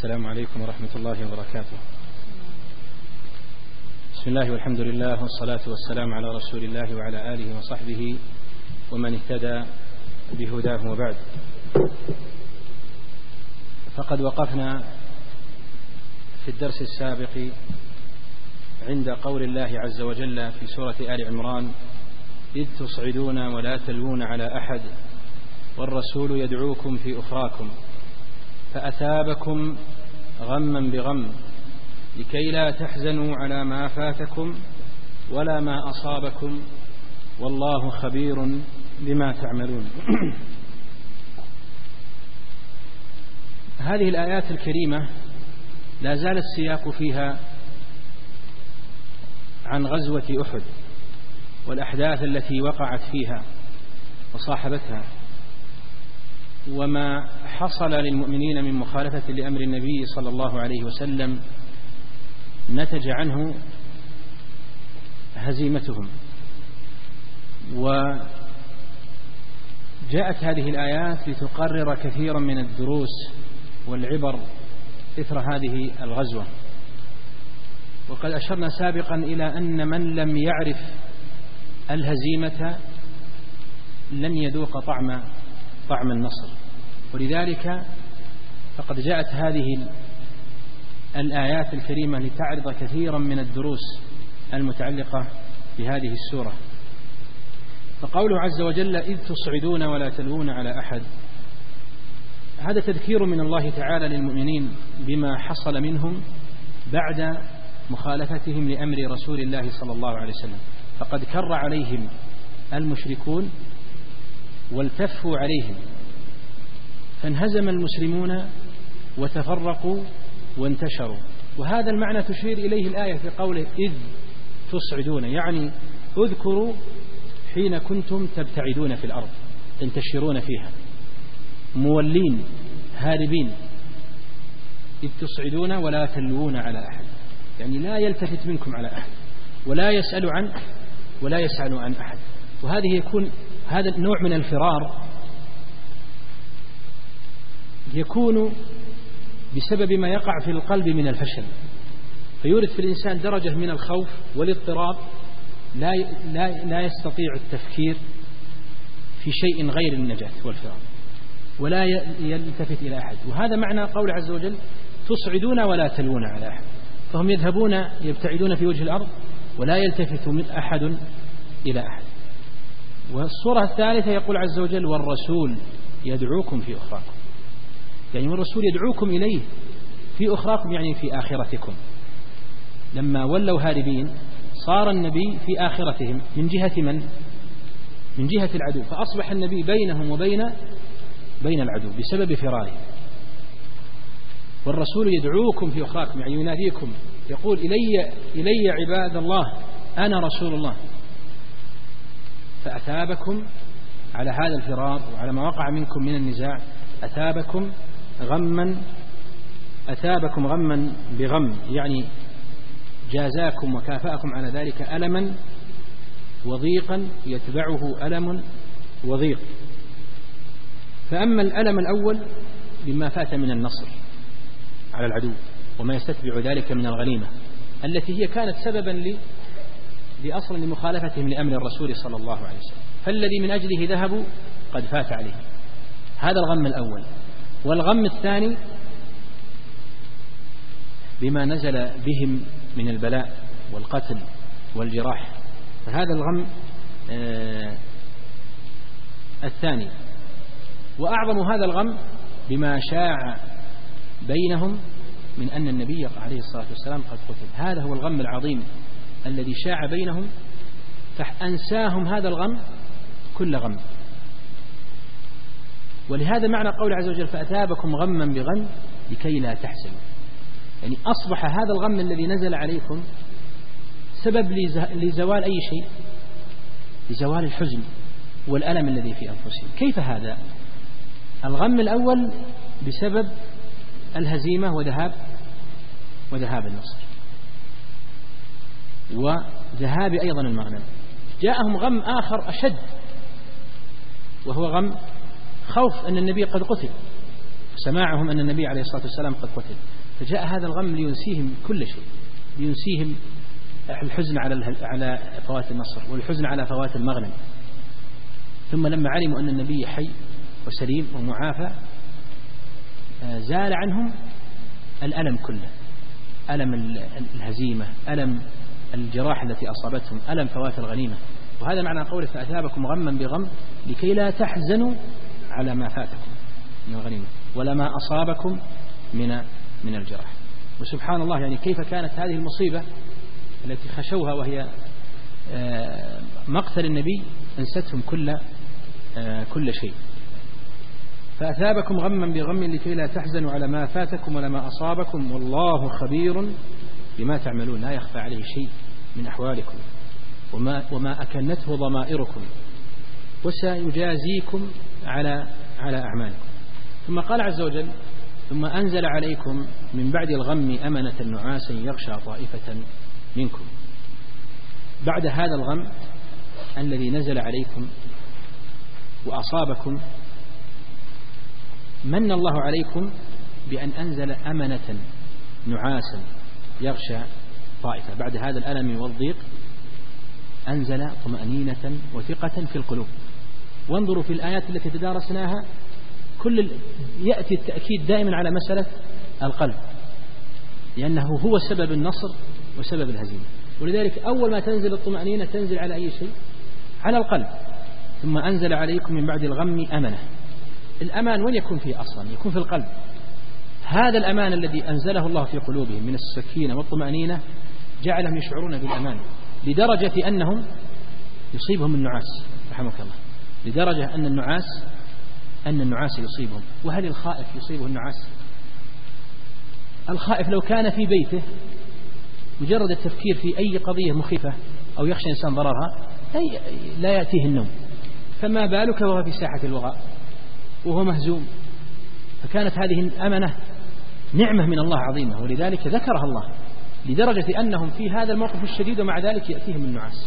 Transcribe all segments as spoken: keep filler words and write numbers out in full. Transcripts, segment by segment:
السلام عليكم ورحمة الله وبركاته. بسم الله والحمد لله والصلاة والسلام على رسول الله وعلى آله وصحبه ومن اهتدى بهداه وبعد. فقد وقفنا في الدرس السابق عند قول الله عز وجل في سورة آل عمران: إذ تصعدون ولا تلوون على أحد والرسول يدعوكم في أخراكم فأثابكم غما بغم لكي لا تحزنوا على ما فاتكم ولا ما أصابكم والله خبير بما تعملون. هذه الآيات الكريمة لا زال السياق فيها عن غزوة أحد والأحداث التي وقعت فيها وصاحبتها، وما حصل للمؤمنين من مخالفة لأمر النبي صلى الله عليه وسلم نتج عنه هزيمتهم. وجاءت هذه الآيات لتقرر كثيرا من الدروس والعبر إثر هذه الغزوة. وقد أشرنا سابقا إلى أن من لم يعرف الهزيمة لن يذوق طعم طعم النصر، ولذلك فقد جاءت هذه الآيات الكريمة لتعرض كثيرا من الدروس المتعلقة بهذه السورة. فقوله عز وجل: إذ تصعدون ولا تلوون على أحد، هذا تذكير من الله تعالى للمؤمنين بما حصل منهم بعد مخالفتهم لأمر رسول الله صلى الله عليه وسلم. فقد كر عليهم المشركون والتفوا عليهم، فانهزم المسلمون وتفرقوا وانتشروا. وهذا المعنى تشير إليه الآية في قوله إذ تصعدون، يعني اذكروا حين كنتم تبتعدون في الأرض تنتشرون فيها مولين هاربين. إذ تصعدون ولا تلوون على أحد، يعني لا يلتفت منكم على أحد ولا يسأل عنك ولا يسأل عن أحد. وهذه يكون هذا النوع من الفرار يكون بسبب ما يقع في القلب من الفشل، فيورث في الإنسان درجة من الخوف والاضطراب، لا لا لا يستطيع التفكير في شيء غير النجاة والفرار ولا يلتفت إلى أحد. وهذا معنى قول عز وجل: تصعدون ولا تلوون على أحد، فهم يذهبون يبتعدون في وجه الأرض ولا يلتفت من أحد إلى أحد. والصورة الثالثة يقول عز وجل: والرسول يدعوكم في أخراكم، يعني والرسول يدعوكم إليه في أخراكم، يعني في آخرتكم. لما ولوا هاربين صار النبي في آخرتهم من جهة من؟ من جهة العدو، فأصبح النبي بينهم وبين بين العدو بسبب فراره. والرسول يدعوكم في أخراكم، يعني يناديكم، يقول: إلي إلي عباد الله أنا رسول الله. فأثابكم على هذا الفرار وعلى ما وقع منكم من النزاع، أثابكم غما أثابكم غما بغم، يعني جازاكم وكافأكم على ذلك ألما وضيقا يتبعه ألم وضيق. فأما الألم الأول بما فات من النصر على العدو وما يستتبع ذلك من الغنيمة التي هي كانت سببا لأصل لمخالفتهم لأمر الرسول صلى الله عليه وسلم، فالذي من أجله ذهبوا قد فات عليه. هذا الغم الأول. والغم الثاني بما نزل بهم من البلاء والقتل والجراح، فهذا الغم آه الثاني. وأعظم هذا الغم بما شاع بينهم من أن النبي عليه الصلاة والسلام قد قتل. هذا هو الغم العظيم الذي شاع بينهم، فأنساهم هذا الغم كل غم. ولهذا معنى قول عز وجل: فأثابكم غما بغم لكي لا تحزنوا، يعني أصبح هذا الغم الذي نزل عليكم سبب لزوال أي شيء، لزوال الحزن والألم الذي في أنفسهم. كيف هذا؟ الغم الأول بسبب الهزيمة وذهاب وذهاب النصر وذهاب أيضا المغنم. جاءهم غم آخر أشد، وهو غم خوف أن النبي قد قتل، سماعهم أن النبي عليه الصلاة والسلام قد قتل، فجاء هذا الغم لينسيهم كل شيء، لينسيهم الحزن على على فوات النصر والحزن على فوات المغنم. ثم لما علموا أن النبي حي وسليم ومعافى زال عنهم الألم كله، ألم الهزيمة، ألم الجراح التي أصابتهم، ألم فوات الغنيمة. وهذا معنى قوله فأثابكم غما بغم لكي لا تحزنوا على ما فاتكم من الغنيمة ولا ما أصابكم من من الجراح. وسبحان الله، يعني كيف كانت هذه المصيبة التي خشوها وهي مقتل النبي أنستهم كل كل شيء. فأثابكم غما بغم لكي لا تحزنوا على ما فاتكم ولا ما أصابكم والله خبير بما تعملون، لا يخفى عليه شيء من أحوالكم وما, وما أكنته ضمائركم وسيجازيكم على على أعمالكم. ثم قال عز وجل ثم أنزل عليكم من بعد الغم أمنة نعاسا يغشى طائفة منكم. بعد هذا الغم الذي نزل عليكم وأصابكم من الله عليكم بأن أنزل أمنة نعاسا يغشى طائفة. بعد هذا الألم والضيق أنزل طمأنينة وثقة في القلوب. وانظروا في الآيات التي تدارسناها كل يأتي التأكيد دائما على مسألة القلب، لأنه هو سبب النصر وسبب الهزيمة. ولذلك أول ما تنزل الطمأنينة تنزل على أي شيء؟ على القلب. ثم أنزل عليكم من بعد الغم أمنة. الأمان وين يكون فيه أصلا؟ يكون في القلب. هذا الأمان الذي أنزله الله في قلوبهم من السكينة والطمأنينة جعلهم يشعرون بالأمان لدرجة أنهم يصيبهم النعاس رحمك الله، لدرجة أن النعاس أن النعاس يصيبهم. وهل الخائف يصيبه النعاس؟ الخائف لو كان في بيته مجرد التفكير في أي قضية مخيفة أو يخشى إنسان ضررها لا يأتيه النوم، فما بالك وهو في ساحة الوغاء وهو مهزوم. فكانت هذه الأمنة نعمة من الله عظيمة، ولذلك ذكرها الله لدرجة أنهم في هذا الموقف الشديد ومع ذلك يأتيهم النعاس.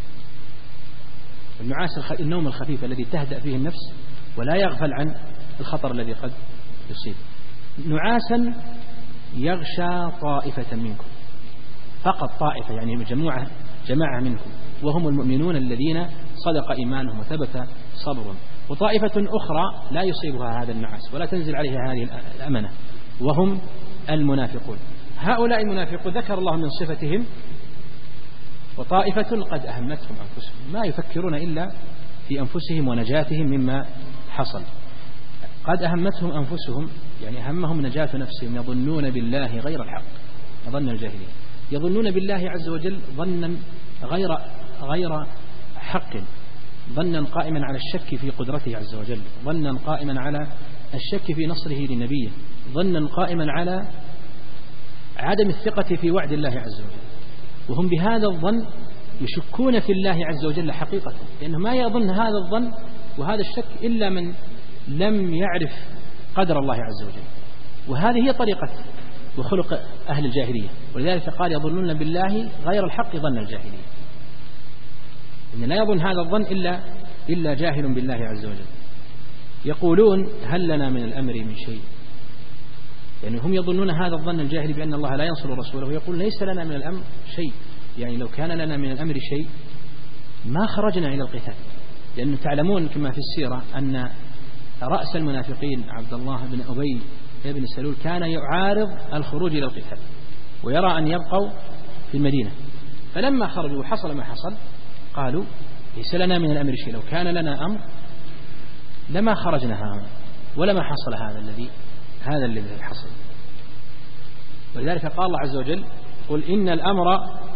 النعاس النوم الخفيف الذي تهدأ فيه النفس ولا يغفل عن الخطر الذي قد يصيب. نعاسا يغشى طائفة منكم، فقط طائفة يعني مجموعة جماعة منكم، وهم المؤمنون الذين صدق إيمانهم وثبت صبرهم. وطائفة أخرى لا يصيبها هذا النعاس ولا تنزل عليها هذه الأمنة، وهم المنافقون. هؤلاء المنافقون ذكر الله من صفتهم وطائفة قد أهمتهم أنفسهم، ما يفكرون إلا في أنفسهم ونجاتهم مما حصل. قد أهمتهم أنفسهم يعني أهمهم نجاة نفسهم، يظنون بالله غير الحق، ظن الجاهلين، يظنون بالله عز وجل ظنا غير غير حق، ظنا قائما على الشك في قدرته عز وجل، ظنا قائما على الشك في نصره لنبيه، ظنا قائما على عدم الثقة في وعد الله عز وجل. وهم بهذا الظن يشكون في الله عز وجل حقيقة، لأنه ما يظن هذا الظن وهذا الشك إلا من لم يعرف قدر الله عز وجل. وهذه هي طريقة وخلق أهل الجاهلية، ولذلك قال يظنون بالله غير الحق ظن الجاهلية، إن لا يظن هذا الظن إلا إلا جاهل بالله عز وجل. يقولون هل لنا من الأمر من شيء، يعني هم يظنون هذا الظن الجاهل بأن الله لا ينصر رسوله، ويقول ليس لنا من الأمر شيء، يعني لو كان لنا من الأمر شيء ما خرجنا إلى القتال. لأنه تعلمون كما في السيرة أن رأس المنافقين عبد الله بن أبي بن سلول كان يعارض الخروج إلى القتال ويرى أن يبقوا في المدينة، فلما خرجوا وحصل ما حصل قالوا ليس لنا من الأمر شيء، لو كان لنا أمر لما خرجنا هنا ولما حصل هذا الذي هذا الذي حصل. ولذلك قال الله عز وجل قل إن الأمر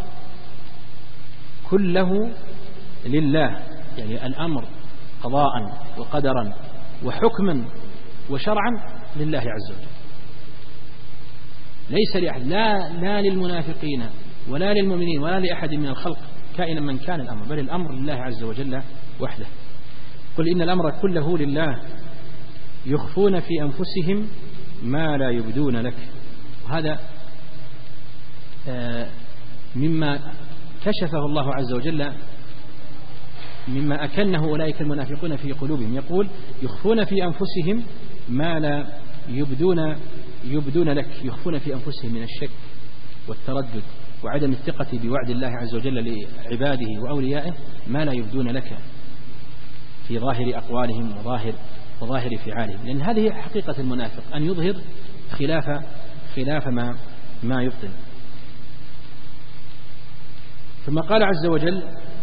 كله لله، يعني الأمر قضاء وقدرا وحكما وشرعا لله عز وجل، ليس لأحد، لا, لا للمنافقين ولا للمؤمنين ولا لأحد من الخلق كائنا من كان الأمر، بل الأمر لله عز وجل وحده. قل إن الأمر كله لله يخفون في أنفسهم ما لا يبدون لك. وهذا مما كشفه الله عز وجل مما أكنه أولئك المنافقون في قلوبهم، يقول يخفون في أنفسهم ما لا يبدون يبدون لك يخفون في أنفسهم من الشك والتردد وعدم الثقة بوعد الله عز وجل لعباده وأوليائه ما لا يبدون لك في ظاهر أقوالهم وظاهر وظاهر فعالهم، لأن هذه حقيقة المنافق أن يظهر خلاف خلاف ما ما يبطن. ثم قال عز وجل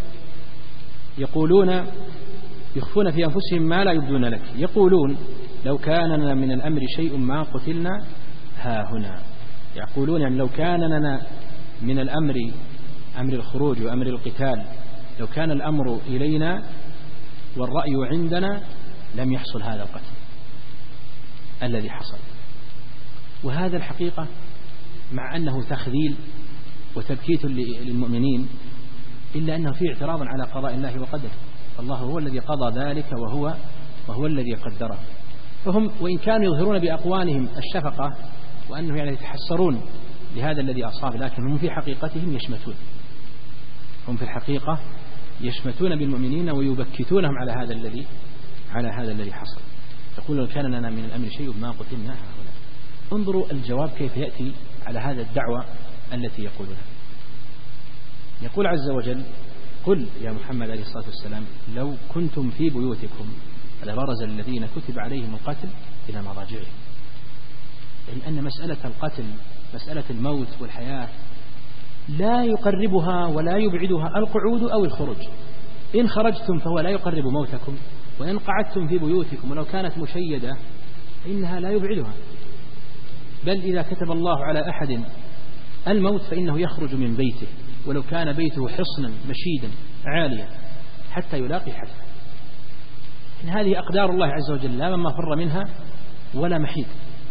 يقولون يخفون في أنفسهم ما لا يبدون لك، يقولون لو كان لنا من الأمر شيء ما قتلنا ها هنا. يقولون يعني لو كان لنا من الأمر أمر الخروج وأمر القتال لو كان الأمر إلينا والرأي عندنا لم يحصل هذا القتل الذي حصل. وهذا الحقيقة مع أنه تخذيل وتبكيت للمؤمنين إلا أنه فيه اعتراض على قضاء الله وقدره، الله هو الذي قضى ذلك وهو وهو الذي قدره. فهم وإن كانوا يظهرون بأقوالهم الشفقة وأنه يعني يتحسرون لهذا الذي أصاب، لكن هم في حقيقتهم يشمتون، هم في الحقيقة يشمتون بالمؤمنين ويبكتونهم على هذا الذي على هذا الذي حصل. يقول لو كان لنا من الأمر شيء ما قتلنا هؤلاء. انظروا الجواب كيف يأتي على هذا الدعوة التي يقولونها. يقول عز وجل قل يا محمد عليه الصلاة والسلام لو كنتم في بيوتكم لبرز الذين كتب عليهم القتل إلى مضاجعهم، يعني أن مسألة القتل مسألة الموت والحياة لا يقربها ولا يبعدها القعود أو الخروج. إن خرجتم فهو لا يقرب موتكم، وإن قعدتم في بيوتكم ولو كانت مشيدة إنها لا يبعدها، بل إذا كتب الله على أحد الموت فإنه يخرج من بيته ولو كان بيته حصنا مشيدا عاليا حتى يلاقي حتفه. إن هذه أقدار الله عز وجل لا من مفر منها ولا محيد.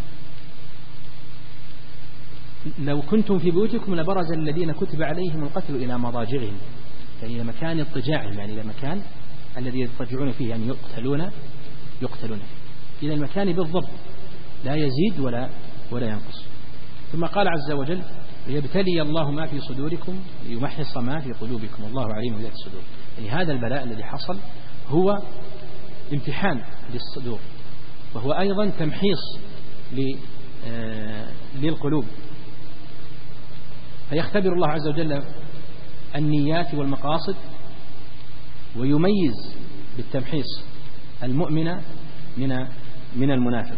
لو كنتم في بيوتكم لبرز الذين كتب عليهم القتل إلى مضاجعهم، يعني إلى مكان اضطجاعهم، يعني إلى مكان الذي يضطجعون فيه يعني يقتلون يقتلون فيه، إلى المكان بالضبط لا يزيد ولا ولا ينقص. ثم قال عز وجل ليبتلي الله ما في صدوركم ليمحص ما في قلوبكم والله عليم بذات الصدور. يعني هذا البلاء الذي حصل هو امتحان للصدور، وهو أيضا تمحيص للقلوب، فيختبر الله عز وجل النيات والمقاصد ويميز بالتمحيص المؤمن من من المنافق.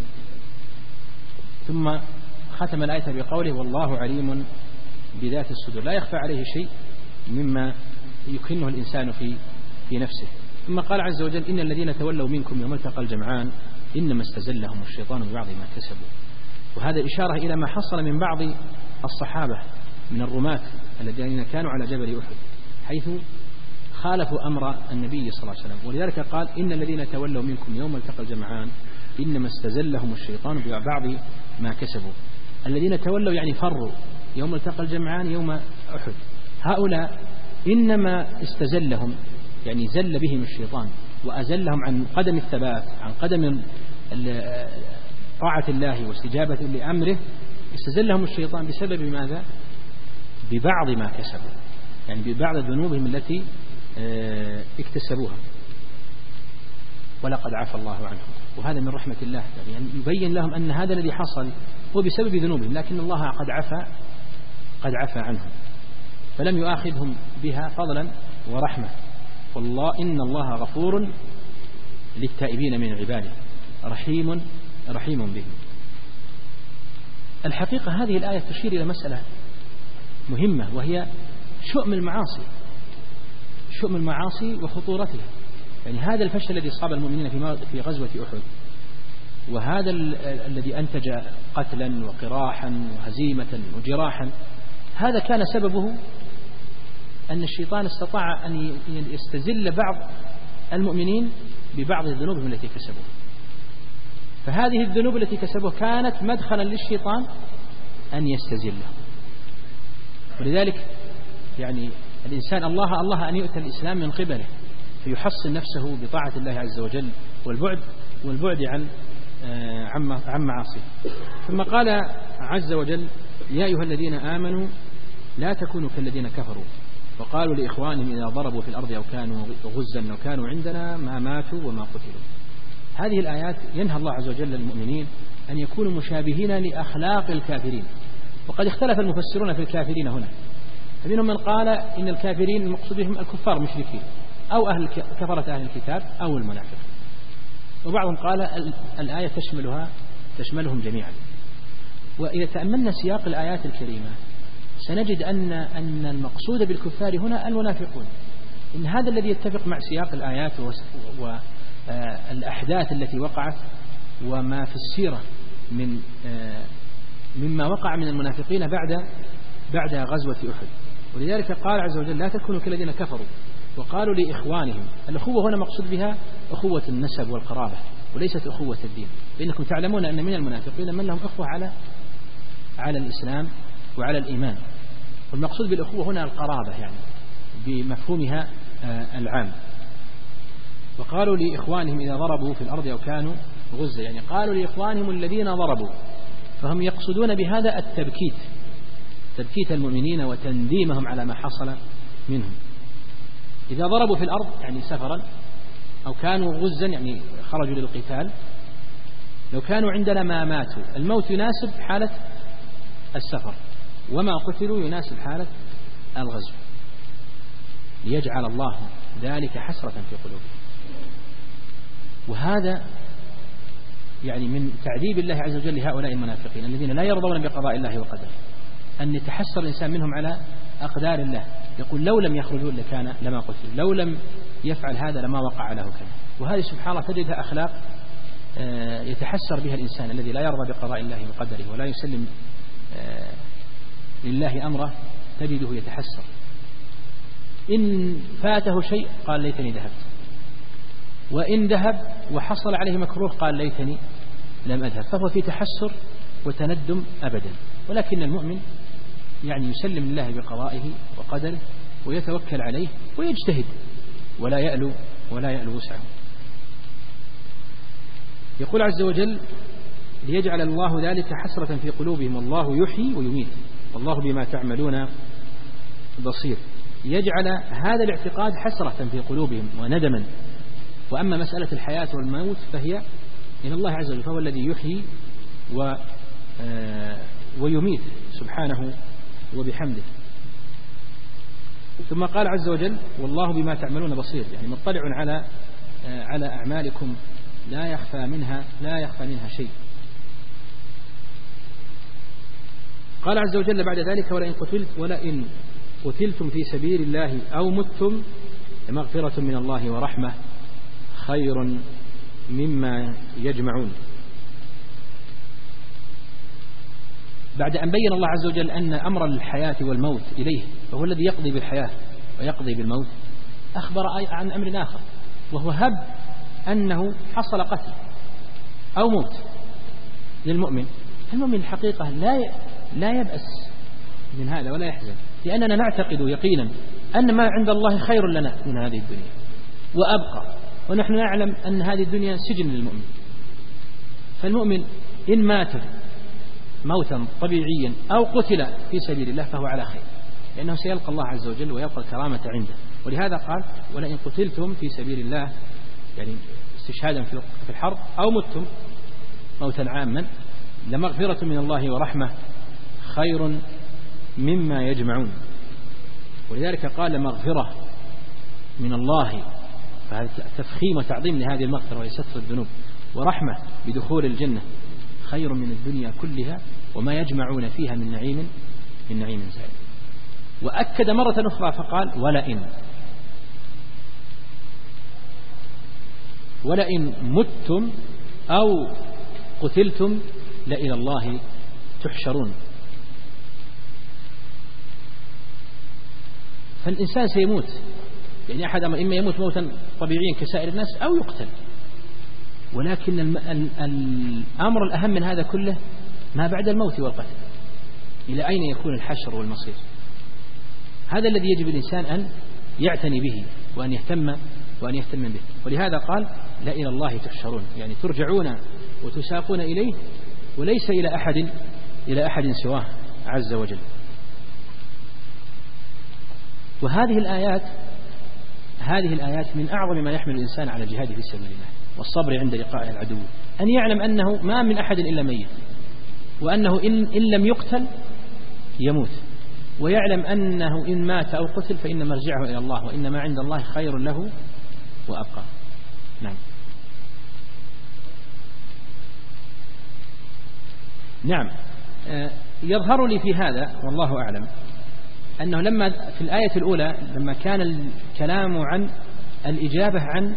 ثم ختم الآية بقوله والله عليم بذات الصدور، لا يخفى عليه شيء مما يكنه الإنسان في في نفسه. ثم قال عز وجل إن الذين تولوا منكم يوم التقى الجمعان إنما استزلهم الشيطان ببعض ما كسبوا. وهذا إشارة إلى ما حصل من بعض الصحابة من الرماة الذين كانوا على جبل أحد حيث خالفوا أمر النبي صلى الله عليه وسلم، ولذلك قال إن الذين تولوا منكم يوم التقى الجمعان إنما استزلهم الشيطان ببعض ما كسبوا. الذين تولوا يعني فروا يوم التقى الجمعان يوم أحد، هؤلاء إنما استزلهم يعني زل بهم الشيطان وأزلهم عن قدم الثبات، عن قدم طاعة الله واستجابة لأمره. استزلهم الشيطان بسبب ماذا؟ ببعض ما كسبوا، يعني ببعض ذنوبهم التي اكتسبوها، ولقد عفى الله عنهم. وهذا من رحمة الله، يعني يبين لهم أن هذا الذي حصل هو بسبب ذنوبهم، لكن الله قد عفى قد عفى عنهم فلم يؤاخذهم بها فضلا ورحمة. والله إن الله غفور للتائبين من عباده رحيم رحيم بهم. الحقيقة هذه الآية تشير إلى مسألة مهمة، وهي شؤم المعاصي شؤم المعاصي وخطورتها. يعني هذا الفشل الذي أصاب المؤمنين في في غزوة أحد، وهذا الذي أنتج قتلا وقراحا وهزيمة وجراحا، هذا كان سببه أن الشيطان استطاع أن يستزل بعض المؤمنين ببعض الذنوب التي كسبوها. فهذه الذنوب التي كسبوها كانت مدخلا للشيطان أن يستزله. ولذلك يعني الإنسان الله الله أن يؤتى الإسلام من قبله فيحصن نفسه بطاعة الله عز وجل والبعد والبعد عن عن معاصيه. ثم قال عز وجل يا أيها الذين آمنوا لا تكونوا كالذين كفروا وقالوا لإخوانهم إذا ضربوا في الأرض أو كانوا غزا أو كانوا عندنا ما ماتوا وما قتلوا. هذه الآيات ينهى الله عز وجل المؤمنين أن يكونوا مشابهين لأخلاق الكافرين. وقد اختلف المفسرون في الكافرين هنا، فمنهم من قال إن الكافرين المقصود بهم الكفار المشركين أو أهل كفرة أهل الكتاب أو المنافق، وبعضهم قال الآية تشملها تشملهم جميعا. وإذا تأملنا سياق الآيات الكريمة سنجد أن أن المقصود بالكفار هنا المنافقون. إن هذا الذي يتفق مع سياق الآيات والأحداث التي وقعت وما في السيرة من مما وقع من المنافقين بعد بعد غزوة أحد. ولذلك قال عز وجل لا تكونوا كالذين كفروا وقالوا لإخوانهم. الأخوة هنا مقصود بها أخوة النسب والقرابة وليست أخوة الدين، لأنكم تعلمون أن من المنافقين من لهم أخوة على على الإسلام وعلى الإيمان، والمقصود بالأخوة هنا القرابة يعني بمفهومها العام. وقالوا لإخوانهم إذا ضربوا في الأرض أو كانوا غزة، يعني قالوا لإخوانهم الذين ضربوا، فهم يقصدون بهذا التبكيت تبكيت المؤمنين وتنديمهم على ما حصل منهم. إذا ضربوا في الأرض يعني سفرا أو كانوا غزا يعني خرجوا للقتال، لو كانوا عندنا ما ماتوا. الموت يناسب حالة السفر، وما قتلوا يناسب حالة الغزو، ليجعل الله ذلك حسرة في قلوبهم. وهذا يعني من تعذيب الله عز وجل لهؤلاء المنافقين الذين لا يرضون بقضاء الله وقدره، أن يتحسر الإنسان منهم على أقدار الله، يقول لو لم يخرجوا لكان لما قتلوا، لو لم يفعل هذا لما وقع له كذا. وهذه سبحان الله تجدها أخلاق يتحسر بها الإنسان الذي لا يرضى بقضاء الله وقدره ولا يسلم لله أمره، تجده يتحسر. إن فاته شيء قال ليتني ذهبت، وإن ذهب وحصل عليه مكروه قال ليتني لم أذهب، فهو في تحسر وتندم أبدا. ولكن المؤمن يعني يسلم لله بقضائه وقدره ويتوكل عليه ويجتهد ولا يألو ولا يألو وسعه. يقول عز وجل ليجعل الله ذلك حسرة في قلوبهم والله يحيي ويميت والله بما تعملون بصير. يجعل هذا الاعتقاد حسرة في قلوبهم وندما. وأما مسألة الحياة والموت فهي إلى الله عز وجل، فهو الذي يحيي و ويميت سبحانه وبحمده. ثم قال عز وجل والله بما تعملون بصير، يعني مطلع على على أعمالكم لا يخفى منها لا يخفى منها شيء. قال عز وجل بعد ذلك ولئن قتلت ولئن قتلتم في سبيل الله أو متم مغفرة من الله ورحمة خير مما يجمعون. بعد أن بين الله عز وجل أن أمر الحياة والموت إليه فهو الذي يقضي بالحياة ويقضي بالموت، أخبر عن أمر آخر وهو هب أنه حصل قتل أو موت للمؤمن. المؤمن الحقيقة لا لا يبأس من هذا ولا يحزن، لأننا نعتقد يقينا أن ما عند الله خير لنا من هذه الدنيا وأبقى، ونحن نعلم أن هذه الدنيا سجن للمؤمن. فالمؤمن إن مات موتا طبيعيا أو قتل في سبيل الله فهو على خير، لأنه سيلقى الله عز وجل ويبقى الكرامة عنده. ولهذا قال ولئن قتلتم في سبيل الله، يعني استشهادا في الحرب، أو متم موتا عاما لمغفرة من الله ورحمة خير مما يجمعون. ولذلك قال مغفرة من الله، فهذا تفخيم وتعظيم لهذه المغفرة وهي ستر الذنوب، ورحمة بدخول الجنة خير من الدنيا كلها وما يجمعون فيها من نعيم من نعيم زائد. وأكد مرة أخرى فقال ولئن ولئن متم أو قتلتم لإلى الله تحشرون. فالإنسان سيموت، يعني أحد إما يموت موتا طبيعيا كسائر الناس أو يقتل، ولكن الأمر الأهم من هذا كله ما بعد الموت والقتل، إلى أين يكون الحشر والمصير. هذا الذي يجب الإنسان أن يعتني به وأن يهتم وأن يهتم به. ولهذا قال لا إلى الله تحشرون، يعني ترجعون وتساقون إليه وليس إلى أحد إلى أحد سواه عز وجل. وهذه الآيات هذه الآيات من أعظم ما يحمل الإنسان على الجهاد في سبيل الله. والصبر عند لقاء العدو، أن يعلم أنه ما من أحد إلا ميت، وأنه إن, إن لم يقتل يموت، ويعلم أنه إن مات أو قتل فإن مرجعه إلى الله، وإن ما عند الله خير له وأبقى. نعم. نعم. يظهر لي في هذا والله أعلم أنه لما في الآية الأولى لما كان الكلام عن الإجابة عن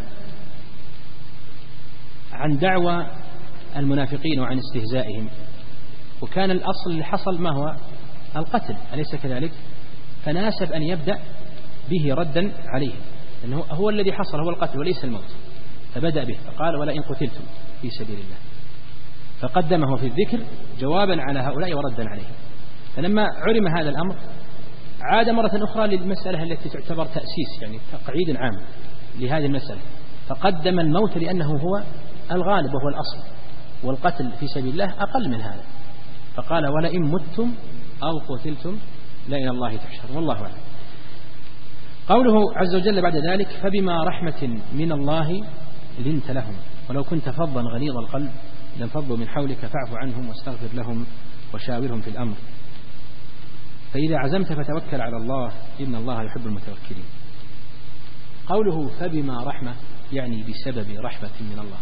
عن دعوى المنافقين وعن استهزائهم، وكان الأصل اللي حصل ما هو القتل، أليس كذلك؟ فناسب أن يبدأ به ردا عليه، لأنه هو الذي حصل هو القتل وليس الموت، فبدأ به فقال ولئن قتلتم في سبيل الله، فقدمه في الذكر جوابا على هؤلاء وردا عليهم. فلما علم هذا الأمر عاد مرة أخرى للمسألة التي تعتبر تأسيس، يعني تقعيد عام لهذه المسألة، فقدم الموت لأنه هو الغالب وهو الأصل، والقتل في سبيل الله أقل من هذا، فقال ولئن متم أو قتلتم لإلى الله تحشرون. والله أعلم. قوله عز وجل بعد ذلك فبما رحمة من الله لنت لهم ولو كنت فظا غليظ القلب لانفضوا من حولك فاعف عنهم واستغفر لهم وشاورهم في الأمر فإذا عزمت فتوكل على الله إن الله يحب المتوكلين. قوله فبما رحمة يعني بسبب رحمة من الله،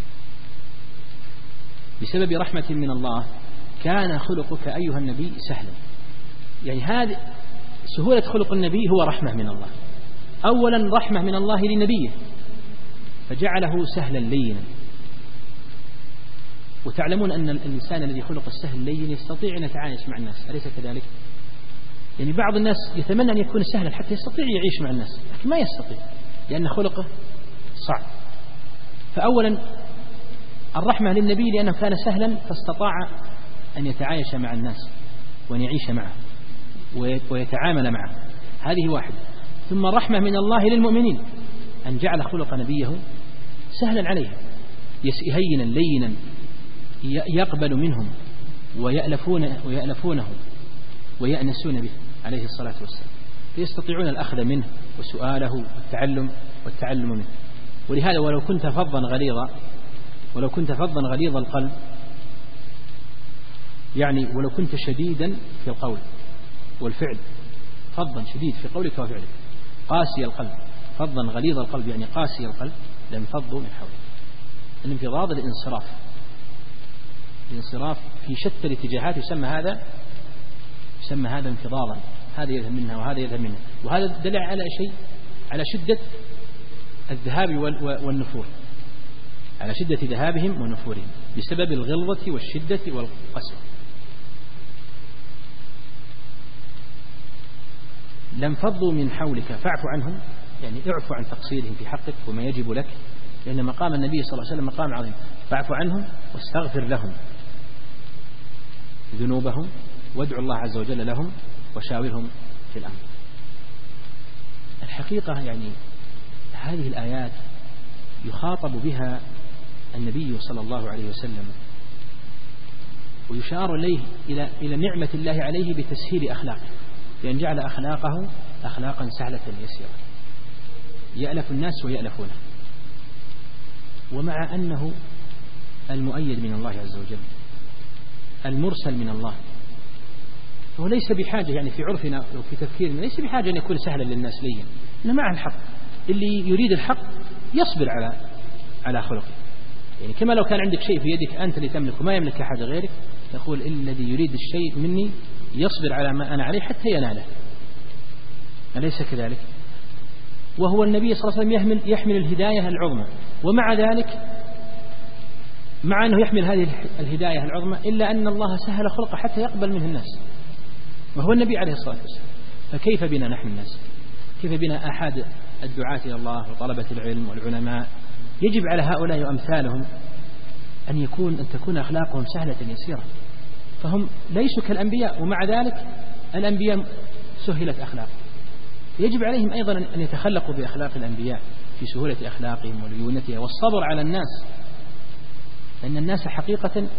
بسبب رحمة من الله كان خلقك أيها النبي سهلا. يعني هذه سهولة خلق النبي هو رحمة من الله، أولا رحمة من الله لنبيه فجعله سهلا لينا. وتعلمون أن الإنسان الذي خلق السهل لين يستطيع أن يتعايش مع الناس، أليس كذلك؟ يعني بعض الناس يتمنى أن يكون سهلا حتى يستطيع يعيش مع الناس، لكن ما يستطيع لأن خلقه صعب. فأولا الرحمة للنبي لأنه كان سهلا فاستطاع أن يتعايش مع الناس وأن يعيش معه ويتعامل معه، هذه واحد. ثم الرحمة من الله للمؤمنين أن جعل خلق نبيه سهلا عليه، هينا لينا يقبل منهم ويألفون ويألفونه ويأنسون به عليه الصلاة والسلام، فيستطيعون الأخذ منه وسؤاله والتعلم والتعلم منه. ولهذا ولو كنت فظا غليظا ولو كنت فظا غليظ القلب، يعني ولو كنت شديدا في القول والفعل، فظا شديد في قولك وفعلك، قاسي القلب، فظا غليظ القلب يعني قاسي القلب، لانفضوا من حولك. الانفضاض الانصراف، الانصراف في شتى الاتجاهات يسمى هذا يسمى هذا انفضاضا، هذا يذهب منها وهذا يذهب منها، وهذا دليل على شيء، على شدة الذهاب والنفور، على شدة ذهابهم ونفورهم بسبب الغلظة والشدة والقسوة. لانفضوا من حولك فاعف عنهم، يعني اعفو عن تقصيرهم في حقك وما يجب لك، لأن مقام النبي صلى الله عليه وسلم مقام عظيم. فاعف عنهم واستغفر لهم ذنوبهم وادعوا الله عز وجل لهم وشاورهم في الأمر. الحقيقة يعني هذه الآيات يخاطب بها النبي صلى الله عليه وسلم، ويشار إليه إلى إلى نعمة الله عليه بتسهيل أخلاقه، لأن جعل أخلاقه أخلاقا سهلة يسيرة يألف الناس ويألفونه. ومع أنه المؤيد من الله عز وجل المرسل من الله، فهو ليس بحاجة، يعني في عرفنا وفي تفكيرنا ليس بحاجة أن يكون سهلا للناس ليا، إنه مع الحق اللي يريد الحق يصبر على على خلقه. يعني كما لو كان عندك شيء في يدك أنت اللي تملك وما يملك أحد غيرك، تقول الذي يريد الشيء مني يصبر على ما أنا عليه حتى يناله، أليس كذلك؟ وهو النبي صلى الله عليه وسلم يحمل, يحمل الهداية العظمى، ومع ذلك مع أنه يحمل هذه الهداية العظمى إلا أن الله سهل خلقه حتى يقبل منه الناس، وهو النبي عليه الصلاة والسلام. فكيف بنا نحن الناس؟ كيف بنا أحد الدعاة إلى الله وطلبة العلم والعلماء؟ يجب على هؤلاء وأمثالهم أن يكون أن تكون أخلاقهم سهلة يسيرة، فهم ليسوا كالأنبياء، ومع ذلك الأنبياء سهلت أخلاق. يجب عليهم أيضا أن يتخلقوا بأخلاق الأنبياء في سهولة أخلاقهم وليونتها والصبر على الناس، لأن الناس حقيقة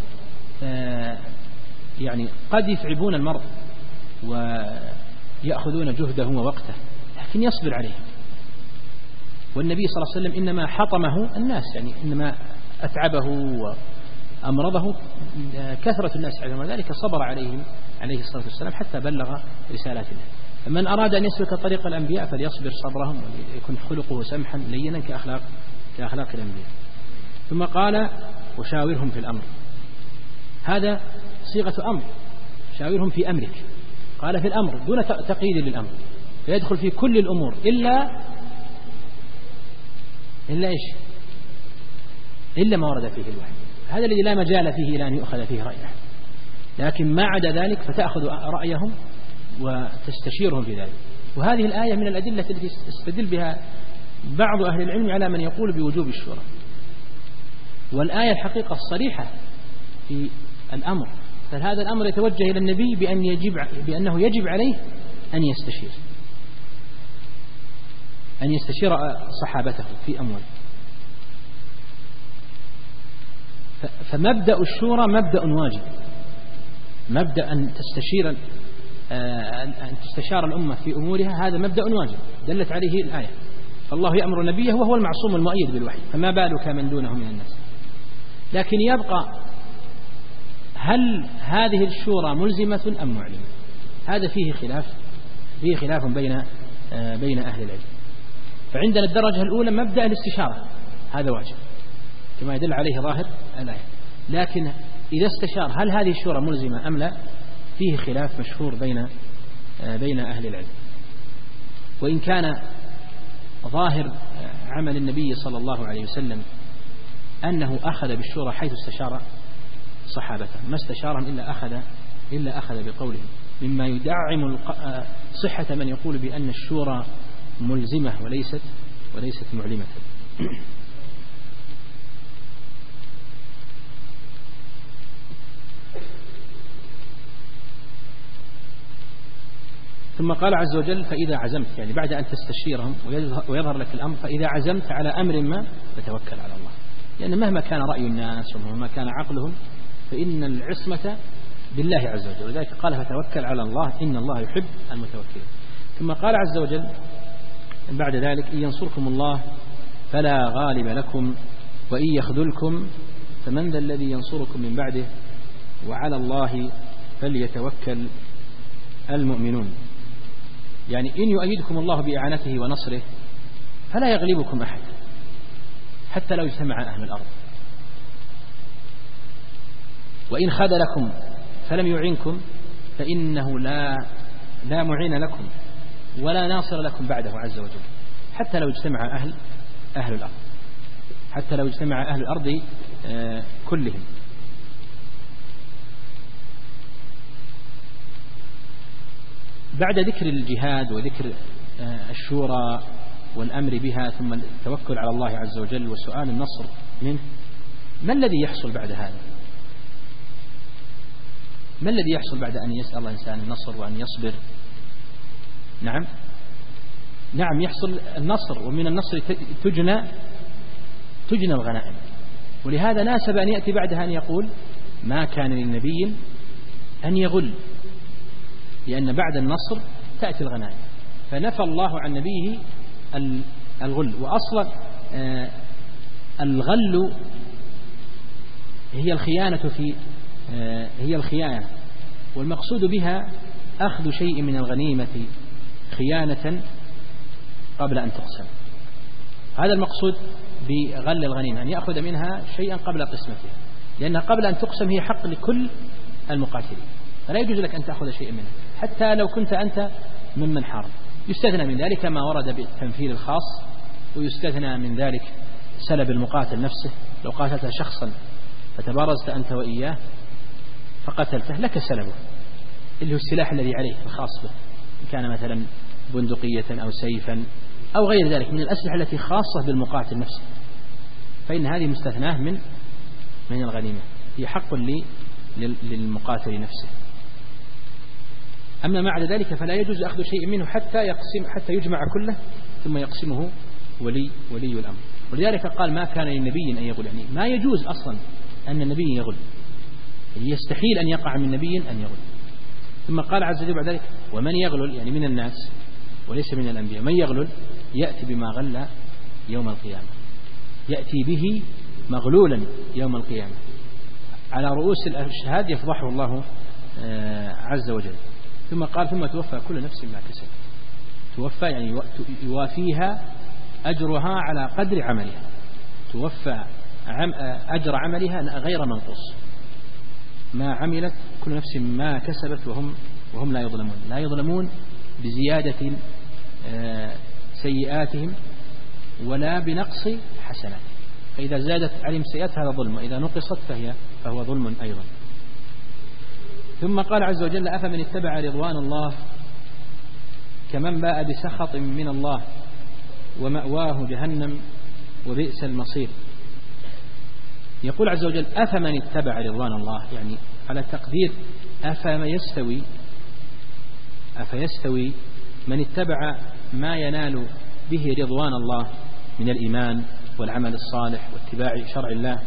يعني قد يتعبون المرء ويأخذون جهده ووقته، لكن يصبر عليهم والنبي صلى الله عليه وسلم إنما حطمه الناس، يعني إنما أتعبه وأمرضه كثرة الناس على ذلك، صبر عليهم عليه الصلاة والسلام حتى بلغ رسالات الله. فمن أراد أن يسلك طريق الأنبياء فليصبر صبرهم ويكون خلقه سمحا لينا كأخلاق كأخلاق الأنبياء. ثم قال وشاورهم في الأمر، هذا صيغة أمر، شاورهم في أمرك، قال في الأمر دون تقييد للأمر، فيدخل في كل الأمور إلا إلا إيش إلا ما ورد فيه الوحي، هذا الذي لا مجال فيه إلى أن يؤخذ فيه رأيه، لكن ما عدا ذلك فتأخذ رأيهم وتستشيرهم في ذلك. وهذه الآية من الأدلة التي يستدل بها بعض أهل العلم على من يقول بوجوب الشورى، والآية الحقيقة الصريحة في الأمر، فهذا الأمر يتوجه إلى النبي بأن يجب بأنه يجب عليه أن يستشير أن يستشير صحابته في أموال. فمبدأ الشورى مبدأ واجب، مبدأ أن تستشير أن تستشار الأمة في أمورها، هذا مبدأ واجب دلت عليه الآية. فالله يأمر نبيه وهو المعصوم المؤيد بالوحي، فما بالك من دونه من الناس. لكن يبقى هل هذه الشورى ملزمة أم معلمة؟ هذا فيه خلاف فيه خلاف بين بين أهل العلم. فعندنا الدرجة الأولى مبدأ الاستشارة، هذا واجب كما يدل عليه ظاهر الآية، لكن إذا استشار هل هذه الشورى ملزمة أم لا، فيه خلاف مشهور بين بين أهل العلم. وإن كان ظاهر عمل النبي صلى الله عليه وسلم أنه أخذ بالشورى حيث استشار صحابته، ما استشارهم إلا أخذ إلا أخذ بقوله، مما يدعم صحة من يقول بأن الشورى ملزمة وليست وليست معلمة. ثم قال عز وجل فإذا عزمت، يعني بعد أن تستشيرهم ويظهر لك الأمر، فإذا عزمت على أمر ما فتوكل على الله، لأن مهما كان رأي الناس ومهما كان عقلهم فإن العصمة بالله عز وجل، ولذلك قال فتوكل على الله إن الله يحب المتوكلين. ثم قال عز وجل بعد ذلك إن ينصركم الله فلا غالب لكم وإن يخذلكم فمن ذا الذي ينصركم من بعده وعلى الله فليتوكل المؤمنون. يعني إن يؤيدكم الله بإعانته ونصره فلا يغلبكم أحد حتى لو اجتمع أهل الأرض، وإن خذلكم فلم يعنكم فإنه لا لا معين لكم ولا ناصر لكم بعده عز وجل، حتى لو اجتمع أهل أهل الأرض حتى لو اجتمع أهل الأرض كلهم. بعد ذكر الجهاد وذكر الشورى والأمر بها ثم التوكل على الله عز وجل وسؤال النصر منه، ما الذي يحصل بعد هذا؟ ما الذي يحصل بعد أن يسأل الإنسان النصر وأن يصبر؟ نعم نعم يحصل النصر، ومن النصر تجنى تجنى الغنائم. ولهذا ناسب أن يأتي بعدها أن يقول ما كان للنبي أن يغل، لأن بعد النصر تأتي الغنائم، فنفى الله عن نبيه الغل. وأصلا الغل هي الخيانة في هي الخيانة، والمقصود بها أخذ شيء من الغنيمة خيانة قبل أن تقسم. هذا المقصود بغل الغنيمة، أن يأخذ منها شيئا قبل قسمتها، لأنها قبل أن تقسم هي حق لكل المقاتلين، فلا يجوز لك أن تأخذ شيئا منها حتى لو كنت أنت ممن حارب. يستثنى من ذلك ما ورد بالتنفيذ الخاص، ويستثنى من ذلك سلب المقاتل نفسه، لو قاتلت شخصا فتبارزت أنت وإياه فقتلته لك سلبه، اللي هو السلاح الذي عليه الخاص به، إن كان مثلا بندقية أو سيفا أو غير ذلك من الأسلحة التي خاصة بالمقاتل نفسه، فإن هذه مستثناه من من الغنيمة، هي حق للمقاتل نفسه. أما بعد ذلك فلا يجوز أخذ شيء منه حتى يقسم حتى يجمع كله ثم يقسمه ولي ولي الأمر. ولذلك قال ما كان للنبي أن يغل، يعني ما يجوز أصلا أن النبي يغل، يعني يستحيل أن يقع من نبي أن يغل. ثم قال عز وجل بعد ذلك ومن يغلل، يعني من الناس وليس من الأنبياء، من يغلل يأتي بما غل يوم القيامة، يأتي به مغلولا يوم القيامة على رؤوس الأشهاد يفضحه الله عز وجل. ثم قال ثم توفى كل نفس ما كسبت. توفى يعني يوافيها أجرها على قدر عملها، توفى أجر عملها غير منقوص، ما عملت كل نفس ما كسبت وهم وهم لا يظلمون، لا يظلمون بزيادة سيئاتهم ولا بنقص حسنات. فإذا زادت عليهم سيئات هذا ظلم، وإذا نقصت فهي فهو ظلم أيضا. ثم قال عز وجل أفمن اتبع رضوان الله كمن باء بسخط من الله ومأواه جهنم وبئس المصير. يقول عز وجل أفمن اتبع رضوان الله، يعني على تقدير أفما يستوي أفيستوي من اتبع ما ينال به رضوان الله من الإيمان والعمل الصالح واتباع شرع الله،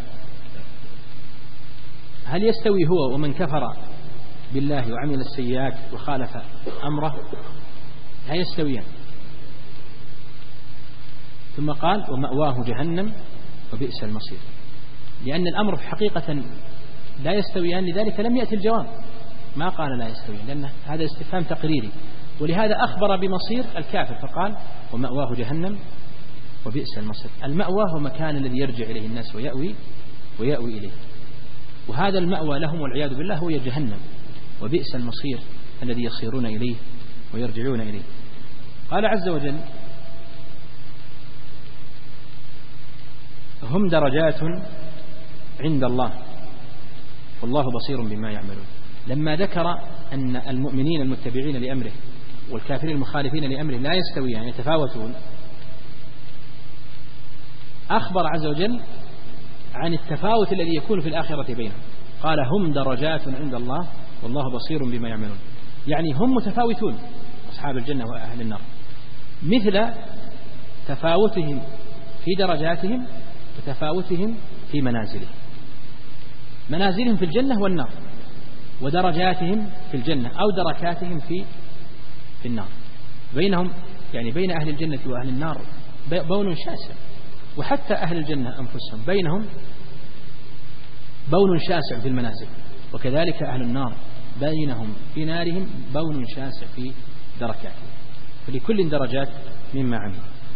هل يستوي هو ومن كفر بالله وعمل السيئات وخالف أمره؟ لا يستويان. ثم قال ومأواه جهنم وبئس المصير، لأن الأمر في حقيقة لا يستويان، لذلك لم يأتي الجواب، ما قال لا يستويان، لأن هذا استفهام تقريري، ولهذا أخبر بمصير الكافر فقال ومأواه جهنم وبئس المصير. المأوى هو مكان الذي يرجع إليه الناس ويأوي ويأوي إليه، وهذا المأوى لهم والعياذ بالله هو جهنم، وبئس المصير الذي يصيرون إليه ويرجعون إليه. قال عز وجل هم درجات عند الله والله بصير بما يعملون. لما ذكر أن المؤمنين المتبعين لأمره والكافرين المخالفين لأمره لا يستويان يعني يتفاوتون، أخبر عز وجل عن التفاوت الذي يكون في الآخرة بينهم، قال هم درجات عند الله والله بصير بما يعملون، يعني هم متفاوتون أصحاب الجنة وأهل النار، مثل تفاوتهم في درجاتهم وتفاوتهم في منازلهم، منازلهم في الجنة والنار، ودرجاتهم في الجنة أو دركاتهم في في النار. بينهم يعني بين أهل الجنة وأهل النار بون شاسع، وحتى أهل الجنة أنفسهم بينهم بون شاسع في المنازل، وكذلك أهل النار بينهم في نارهم بون شاسع في دركاتهم، فلكل درجات مما عمل.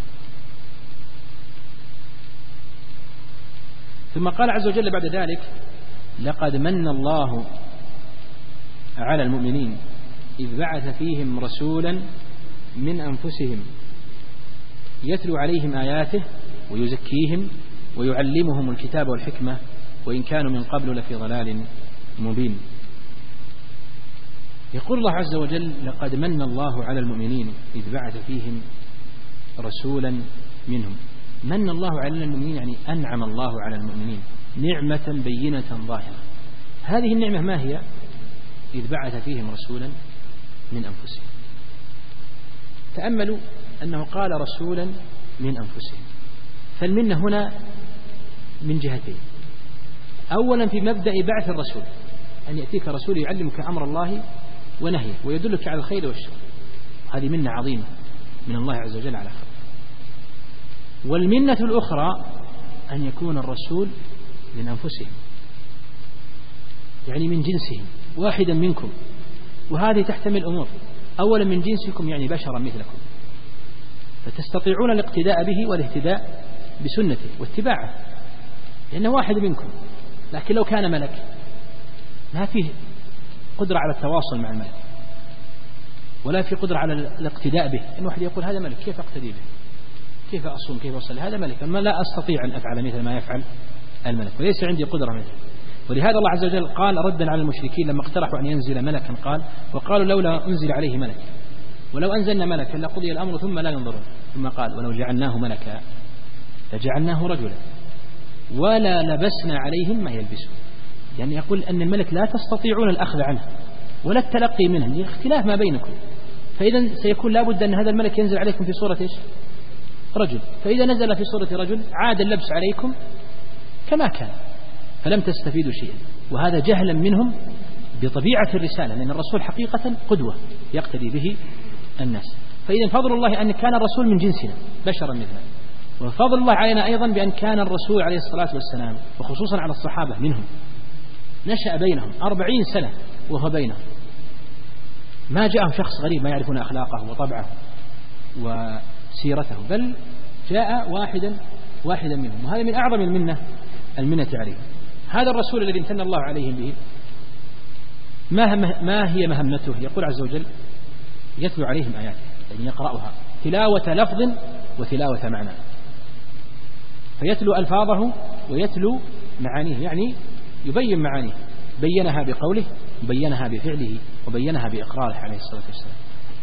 ثم قال عز وجل بعد ذلك لقد من الله على المؤمنين إذ بعث فيهم رسولا من أنفسهم يتلو عليهم آياته ويزكيهم ويعلمهم الكتاب والحكمة وإن كانوا من قبل لفي ضلال مبين. يقول الله عز وجل لقد من الله على المؤمنين إذ بعث فيهم رسولا منهم. من الله على المؤمنين يعني أنعم الله على المؤمنين نعمة بينة ظاهرة. هذه النعمة ما هي؟ إذ بعث فيهم رسولا من أنفسهم. تأملوا أنه قال رسولا من أنفسهم، فالمنة هنا من جهتين. أولا في مبدأ بعث الرسول، أن يأتيك رسول يعلمك أمر الله ونهيه ويدلك على الخير والشر، هذه منة عظيمة من الله عز وجل على خلقه. والمنة الأخرى أن يكون الرسول من أنفسهم، يعني من جنسهم، واحدا منكم، وهذه تحتمل أمور. أولا من جنسكم يعني بشرا مثلكم، فتستطيعون الاقتداء به والاهتداء بسنته واتباعه، لأنه واحد منكم. لكن لو كان ملك ما فيه قدرة على التواصل مع الملك، ولا في قدرة على الاقتداء به. إن واحد يقول هذا ملك كيف أقتدي به، كيف أصوم، كيف أصلي، هذا ملك، أما لا أستطيع أن أفعل مثل ما يفعل الملك، وليس عندي قدرة مثله. ولهذا الله عز وجل قال ردا على المشركين لما اقترحوا أن ينزل ملكا، قال وقالوا لولا أنزل عليه ملك، ولو أنزلنا ملكا لقضي الأمر ثم لا ينظرون. ثم قال ولو جعلناه ملكا لجعلناه رجلا ولا لبسنا عليهم ما يلبسون. يعني يقول أن الملك لا تستطيعون الأخذ عنه ولا التلقي منه لاختلاف ما بينكم، فإذا سيكون لابد أن هذا الملك ينزل عليكم في صورة إيش؟ رجل. فإذا نزل في صورة رجل عاد اللبس عليكم كما كان، فلم تستفيدوا شيئا. وهذا جهلا منهم بطبيعة الرسالة، لأن الرسول حقيقة قدوة يقتدي به الناس. فإذا فضل الله أن كان الرسول من جنسنا بشرا مثلنا، وفضل الله علينا أيضا بأن كان الرسول عليه الصلاة والسلام وخصوصا على الصحابة منهم نشأ بينهم أربعين سنة وهو بينهم، ما جاءهم شخص غريب ما يعرفون أخلاقه وطبعه وسيرته، بل جاء واحدا واحدا منهم، وهذا من أعظم المنة المنة عليهم. هذا الرسول الذي امتن الله عليهم به ما, ما هي مهمته؟ يقول عز وجل يتلو عليهم آياته، يعني يقرأها تلاوة لفظ وتلاوة معنى، فيتلو ألفاظه ويتلو معانيه، يعني يبين معانيه، بينها بقوله وبينها بفعله وبينها بإقراره عليه الصلاة والسلام.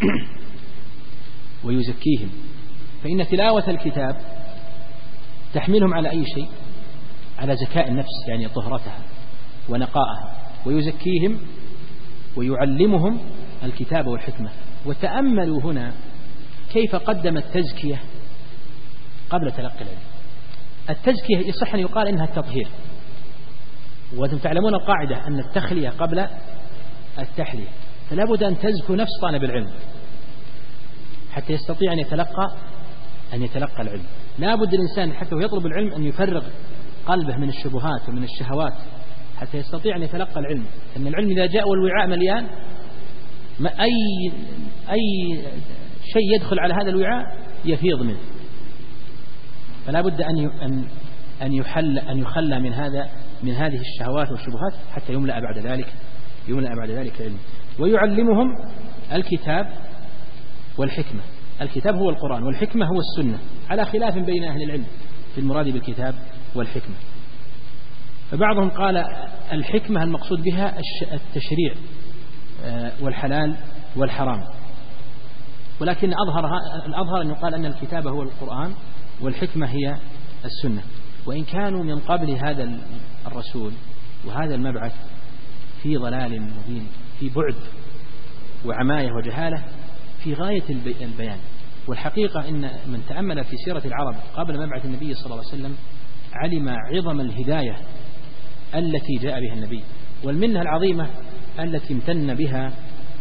ويزكيهم، فإن تلاوة الكتاب تحملهم على أي شيء؟ على زكاء النفس، يعني طهرتها ونقائها. ويزكيهم ويعلمهم الكتاب والحكمة. وتأملوا هنا كيف قدم التزكية قبل تلقي العلم. التزكية يصح أن يقال إنها التطهير، وأنتم تعلمون القاعدة أن التخلية قبل التحلية، فلا بد أن تزكو نفس طالب العلم حتى يستطيع أن يتلقى أن يتلقى العلم. لا بد الإنسان حتى يطلب العلم أن يفرغ قلبه من الشبهات ومن الشهوات حتى يستطيع أن يتلقى العلم، أن العلم إذا جاء والوعاء مليان ما أي أي شيء يدخل على هذا الوعاء يفيض منه، فلا بد أن أن أن يحل أن يخلى من هذا من هذه الشهوات والشبهات حتى يملأ بعد ذلك يملأ بعد ذلك علم. ويعلمهم الكتاب والحكمة. الكتاب هو القرآن والحكمة هو السنة، على خلاف بين أهل العلم في المراد بالكتاب والحكمة. فبعضهم قال الحكمة المقصود بها التشريع والحلال والحرام، ولكن أظهر الأظهر أن يقال أن الكتاب هو القرآن والحكمة هي السنة. وإن كانوا من قبل هذا الرسول وهذا المبعث في ضلال مبين، في بعد وعماية وجهالة في غاية البيان. والحقيقة إن من تأمل في سيرة العرب قبل مبعث النبي صلى الله عليه وسلم علم عظم الهداية التي جاء بها النبي والمنة العظيمة التي امتن بها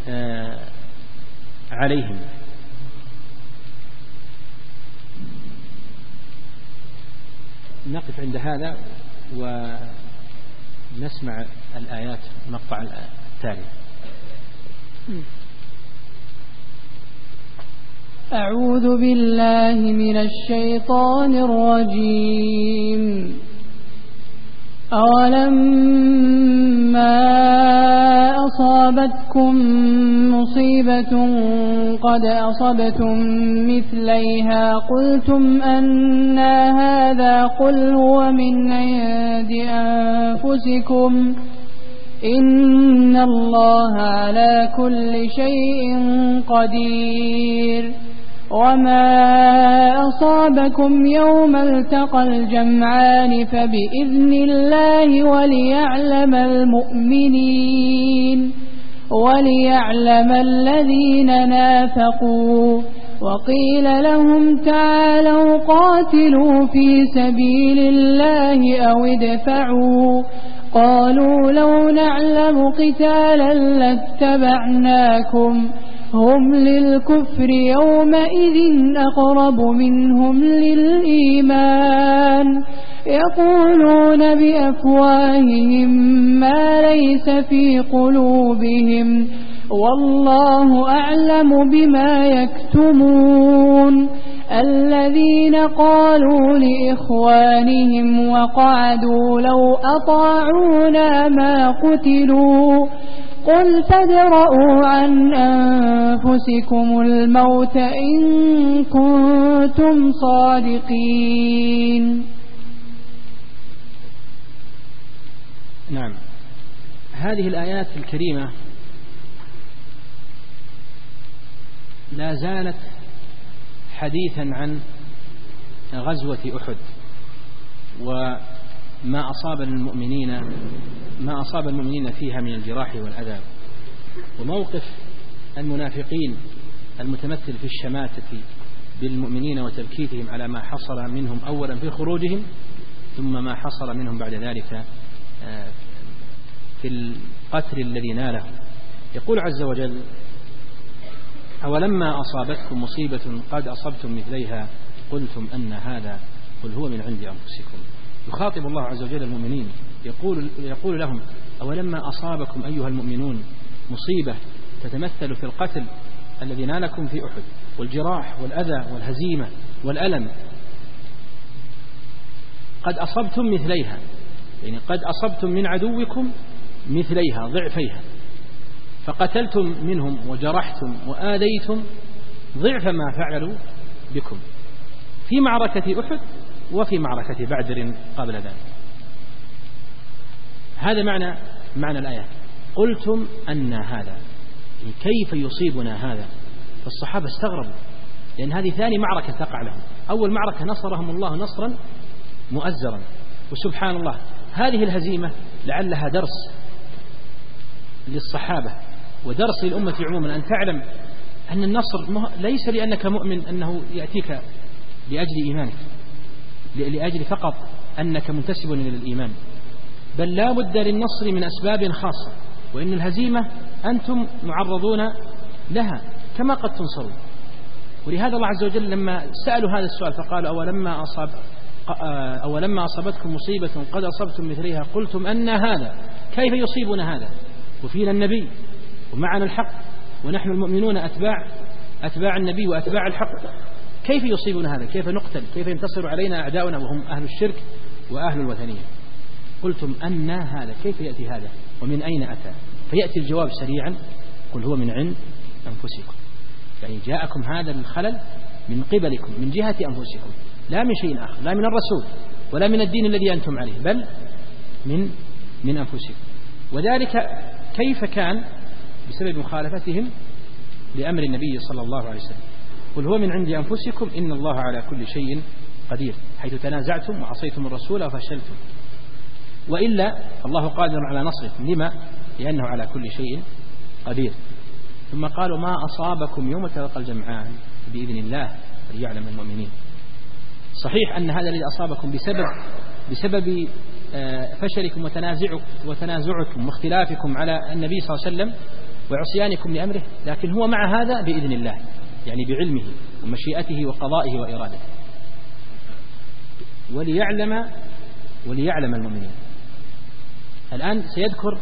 عليهم. نقف عند هذا ونسمع الآيات المقطع التالي. أعوذ بالله من الشيطان الرجيم. أولما أصابتكم مصيبة قد أصبتم مثليها قلتم أنى هذا قل هو من عند أنفسكم إن الله على كل شيء قدير. وما أصابكم يوم التقى الجمعان فبإذن الله وليعلم المؤمنين وليعلم الذين نافقوا. وقيل لهم تعالوا قاتلوا في سبيل الله أو ادفعوا قالوا لو نعلم قتالا لاتبعناكم هم للكفر يومئذ أقرب منهم للإيمان يقولون بأفواههم ما ليس في قلوبهم والله أعلم بما يكتمون. الذين قالوا لإخوانهم وقعدوا لو أطاعونا ما قتلوا قل فادرءوا عن أنفسكم الموت إن كنتم صادقين. نعم، هذه الآيات الكريمة لا زالت حديثا عن غزوة أحد وما أصاب المؤمنين ما أصاب المؤمنين فيها من الجراح والعذاب، وموقف المنافقين المتمثل في الشماتة بالمؤمنين وتبكيتهم على ما حصل منهم أولا في خروجهم ثم ما حصل منهم بعد ذلك في القتل الذي ناله. يقول عز وجل أولما أصابتكم مصيبة قد أصبتم مثليها قلتم أن هذا قل هو من عند أنفسكم. يخاطب الله عز وجل المؤمنين يقول, يقول لهم أولما أصابكم أيها المؤمنون مصيبة تتمثل في القتل الذي نالكم في أحد والجراح والأذى والهزيمة والألم قد أصبتم مثليها، يعني قد أصبتم من عدوكم مثليها ضعفيها، فقتلتم منهم وجرحتم وآذيتم ضعف ما فعلوا بكم في معركة أحد وفي معركة بدر قبل ذلك. هذا معنى معنى الآية. قلتم أن هذا، يعني كيف يصيبنا هذا؟ فالصحابة استغربوا، لأن هذه ثاني معركة تقع لهم. أول معركة نصرهم الله نصرا مؤزرا، وسبحان الله هذه الهزيمة لعلها درس للصحابة ودرس للأمة عموما، أن تعلم أن النصر ليس لأنك مؤمن أنه يأتيك لأجل إيمانك، لأجل فقط أنك منتسب إلى الإيمان، بل لا بد للنصر من أسباب خاصة، وإن الهزيمة أنتم معرضون لها كما قد تنصرون. ولهذا الله عز وجل لما سألوا هذا السؤال فقالوا أولما أصاب أولما أصابتكم مصيبة قد أصبتم مثلها قلتم أن هذا، كيف يصيبنا هذا وفينا النبي ومعنا الحق ونحن المؤمنون أتباع أتباع النبي وأتباع الحق، كيف يصيبنا هذا؟ كيف نقتل؟ كيف ينتصر علينا أعداؤنا وهم أهل الشرك وأهل الوثنية؟ قلتم أن هذا، كيف يأتي هذا ومن أين أتى؟ فيأتي الجواب سريعا قل هو من عند أنفسكم، يعني جاءكم هذا الخلل من قبلكم من جهة أنفسكم، لا من شيء آخر، لا من الرسول ولا من الدين الذي أنتم عليه، بل من من أنفسكم. وذلك كيف كان؟ بسبب مخالفتهم لأمر النبي صلى الله عليه وسلم. قل هو من عند أنفسكم إن الله على كل شيء قدير، حيث تنازعتم وعصيتم الرسول وفشلتم، وإلا الله قادر على نصركم. لما؟ لأنه على كل شيء قدير. ثم قالوا ما أصابكم يوم التقى الجمعان بإذن الله ليعلم المؤمنين. صحيح أن هذا الذي أصابكم بسبب بسبب فشلكم وتنازعكم واختلافكم على النبي صلى الله عليه وسلم وعصيانكم لأمره، لكن هو مع هذا بإذن الله، يعني بعلمه ومشيئته وقضائه وإرادته. وليعلم وليعلم المؤمنين. الآن سيذكر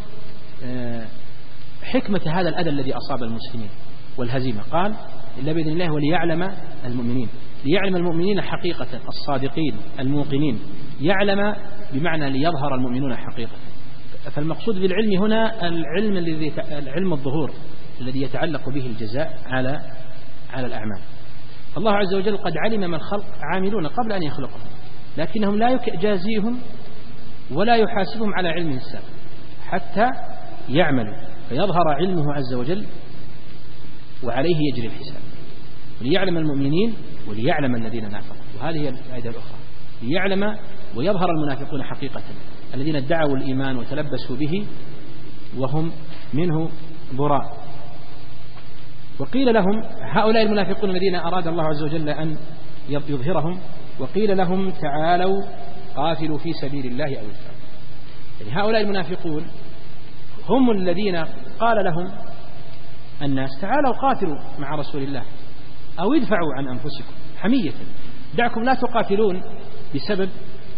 حكمة هذا الأذى الذي أصاب المسلمين والهزيمة. قال إلا بإذن الله وليعلم المؤمنين، ليعلم المؤمنين حقيقة الصادقين الموقنين. يعلم بمعنى ليظهر المؤمنون حقيقة. فالمقصود بالعلم هنا العلم الذي العلم الظهور الذي يتعلق به الجزاء على على الأعمال. الله عز وجل قد علم ما الخلق عاملون قبل أن يخلقهم، لكنهم لا يجازيهم ولا يحاسبهم على علمه السابق حتى يعملوا، فيظهر علمه عز وجل وعليه يجري الحساب. ليعلم المؤمنين وليعلم الذين نافقوا. وهذه هي الفائدة الأخرى، ليعلم ويظهر المنافقون حقيقة الذين ادعوا الإيمان وتلبسوا به وهم منه براء. وقيل لهم هؤلاء المنافقون الذين أراد الله عز وجل أن يظهرهم، وقيل لهم تعالوا قاتلوا في سبيل الله أو ادفعوا. يعني هؤلاء المنافقون هم الذين قال لهم الناس تعالوا قاتلوا مع رسول الله أو ادفعوا عن أنفسكم حمية. دعكم لا تقاتلون بسبب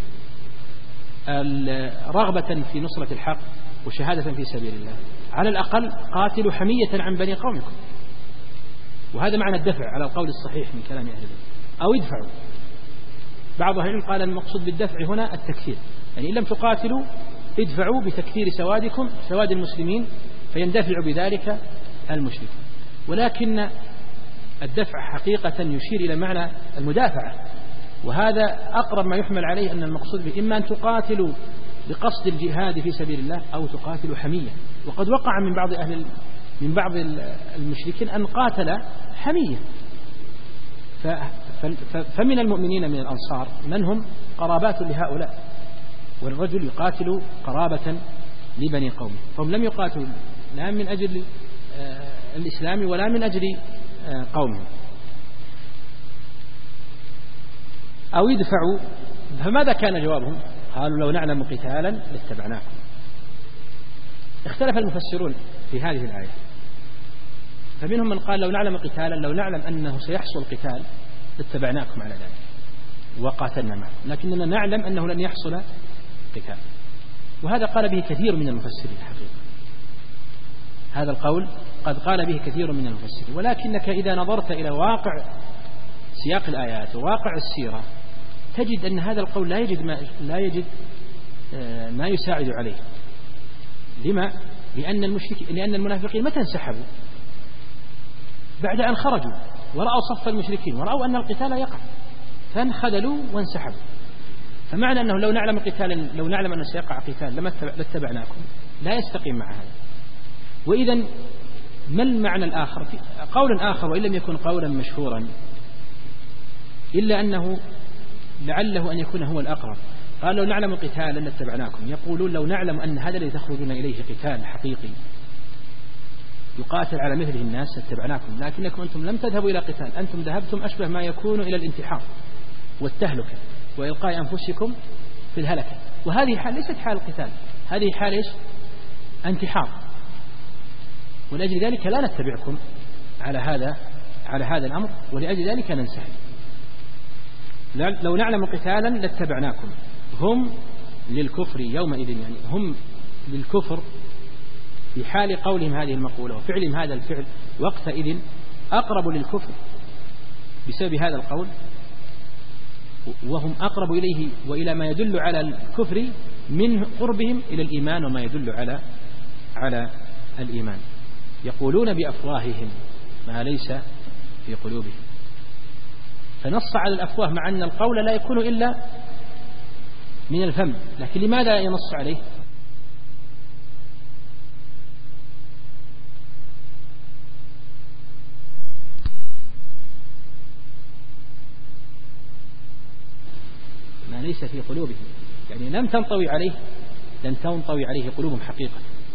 رغبة في نصرة الحق وشهادة في سبيل الله، على الأقل قاتلوا حمية عن بني قومكم. وهذا معنى الدفع على القول الصحيح من كلام أهل العلم. أو ادفعوا. بعض أهل العلم قال المقصود بالدفع هنا التكثير، يعني إن لم تقاتلوا ادفعوا بتكثير سوادكم سواد المسلمين فيندفع بذلك المشرك. ولكن الدفع حقيقة يشير إلى معنى المدافعة، وهذا أقرب ما يحمل عليه أن المقصود به إما أن تقاتلوا بقصد الجهاد في سبيل الله أو تقاتلوا حمية. وقد وقع من بعض أهل من بعض المشركين أن قاتل حمية. فمن المؤمنين من الأنصار من هم قرابات لهؤلاء، والرجل يقاتل قرابة لبني قومه، فهم لم يقاتلوا لا من أجل الإسلام ولا من أجل قومهم. أو يدفعوا. فماذا كان جوابهم؟ قالوا لو نعلم قتالا لاتبعناكم. اختلف المفسرون في هذه الآية، فمنهم من قال لو نعلم قتالا، لو نعلم أنه سيحصل قتال لاتبعناكم على ذلك، وقاتلنا معه، لكننا نعلم أنه لن يحصل قتال. وهذا قال به كثير من المفسرين الحقيقة، هذا القول قد قال به كثير من المفسرين، ولكنك إذا نظرت إلى واقع سياق الآيات وواقع السيرة تجد أن هذا القول لا يجد ما, لا يجد ما يساعد عليه. لما؟ لأن المشرك لأن المنافقين متى انسحبوا؟ بعد أن خرجوا ورأوا صف المشركين ورأوا أن القتال يقع فانخذلوا وانسحبوا. فمعنى أنه لو نعلم قتالا لو نعلم أنه سيقع قتال لما لاتبعناكم لا يستقيم مع هذا. وإذا ما المعنى الآخر؟ قول آخر وإن لم يكن قولا مشهورا إلا أنه لعله أن يكون هو الأقرب. قال لو نعلم قتالا لاتبعناكم، يقولون لو نعلم أن هذا الذي تخرجون إليه قتال حقيقي يقاتل على مثله الناس لاتبعناكم، لكنكم أنتم لم تذهبوا إلى قتال، أنتم ذهبتم أشبه ما يكون إلى الانتحار والتهلكة وإلقاء أنفسكم في الهلكة. وهذه حال ليست حال القتال، هذه حال إيش؟ انتحار. ولأجل ذلك لا نتبعكم على هذا على هذا الأمر، ولأجل ذلك ننسحب. لو نعلم قتالا لاتبعناكم. هم للكفر يومئذ، يعني هم للكفر في حال قولهم هذه المقولة وفعلهم هذا الفعل وقتئذ أقرب للكفر بسبب هذا القول، وهم أقرب إليه وإلى ما يدل على الكفر من قربهم إلى الإيمان وما يدل على على الإيمان. يقولون بأفواههم ما ليس في قلوبهم، فنص على الأفواه مع أن القول لا يكون إلا من الفم، لكن لماذا ينص عليه؟ ما ليس في قلوبهم، يعني لم تنطوي عليه لن تنطوي عليه قلوبهم حقيقة.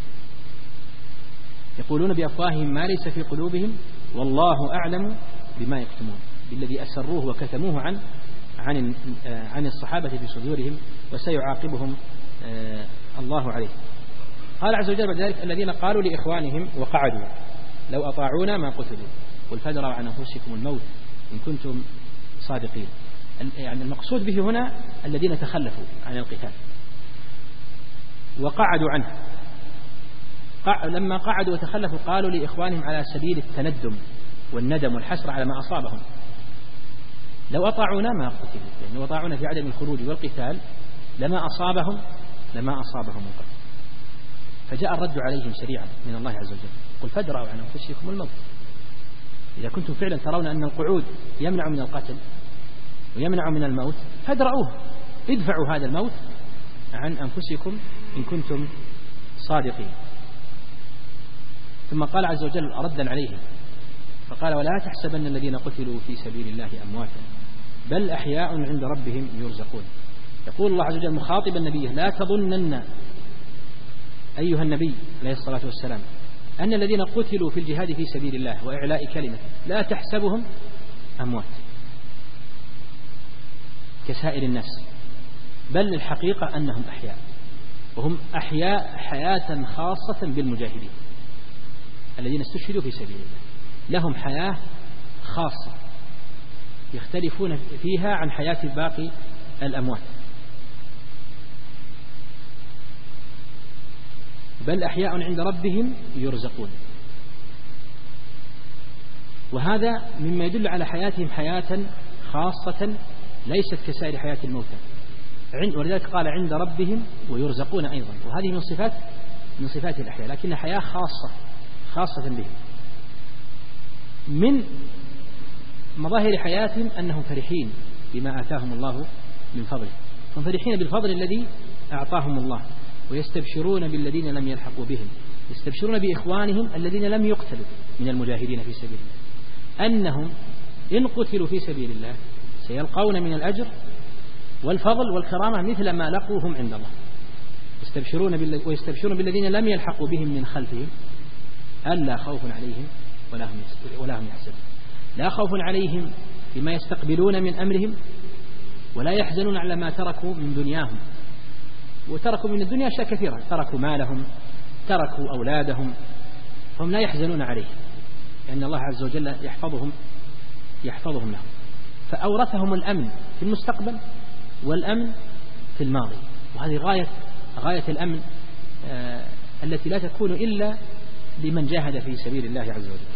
يقولون بأفواههم ما ليس في قلوبهم والله أعلم بما يكتمون، بالذي أسروه وكتموه عن عن عن الصحابة في صدورهم، وسيعاقبهم الله عليه. قال عز وجل بعد ذلك الذين قالوا لإخوانهم وقعدوا لو أطاعونا ما قتلوا قل فادروا عن أنفسكم الموت إن كنتم صادقين. يعني المقصود به هنا الذين تخلفوا عن القتال وقعدوا عنه. لما قعدوا وتخلفوا قالوا لإخوانهم على سبيل التندم والندم والحسرة على ما أصابهم لو أطاعونا ما قتلوا، لأن يعني أطاعونا في عدم الخروج والقتال لما أصابهم لما أصابهم القتل. فجاء الرد عليهم سريعا من الله عز وجل قل فادروا عن أنفسكم الموت إذا كنتم فعلا ترون أن القعود يمنع من القتل ويمنع من الموت فادرؤوه، ادفعوا هذا الموت عن أنفسكم إن كنتم صادقين. ثم قال عز وجل ردا عليهم فقال ولا تحسبن الذين قتلوا في سبيل الله أمواتا بل أحياء عند ربهم يرزقون. يقول الله عز وجل مخاطبا النبي لا تظنن أيها النبي عليه الصلاة والسلام أن الذين قتلوا في الجهاد في سبيل الله وإعلاء كلمة لا تحسبهم أموات كسائر الناس، بل الحقيقة أنهم أحياء، وهم أحياء حياة خاصة بالمجاهدين الذين استشهدوا في سبيل الله، لهم حياة خاصة يختلفون فيها عن حياة باقي الأموات. بل أحياء عند ربهم يرزقون، وهذا مما يدل على حياتهم حياة خاصة ليست كسائر حياة الموتى، ولذلك قال عند ربهم ويرزقون أيضا، وهذه من صفات من صفات الأحياء، لكن حياة خاصة خاصة بهم. من مظاهر حياتهم أنهم فرحين بما آتاهم الله من فضله، هم فرحين بالفضل الذي أعطاهم الله، ويستبشرون بالذين لم يلحقوا بهم، يستبشرون بإخوانهم الذين لم يقتلوا من المجاهدين في سبيل الله أنهم إن قتلوا في سبيل الله سيلقون من الأجر والفضل والكرامة مثل ما لقوهم عند الله. يستبشرون ويستبشرون بالذين لم يلحقوا بهم من خلفهم ألا خوف عليهم ولا هم ولا هم يحزنون، لا خوف عليهم فيما يستقبلون من أمرهم ولا يحزنون على ما تركوا من دنياهم. وتركوا من الدنيا أشياء كثيرة، تركوا مالهم، تركوا أولادهم، هم لا يحزنون عليه لأن الله عز وجل يحفظهم يحفظهم لهم. فأورثهم الأمن في المستقبل والأمن في الماضي، وهذه غاية غاية الأمن آه التي لا تكون إلا لمن جاهد في سبيل الله عز وجل.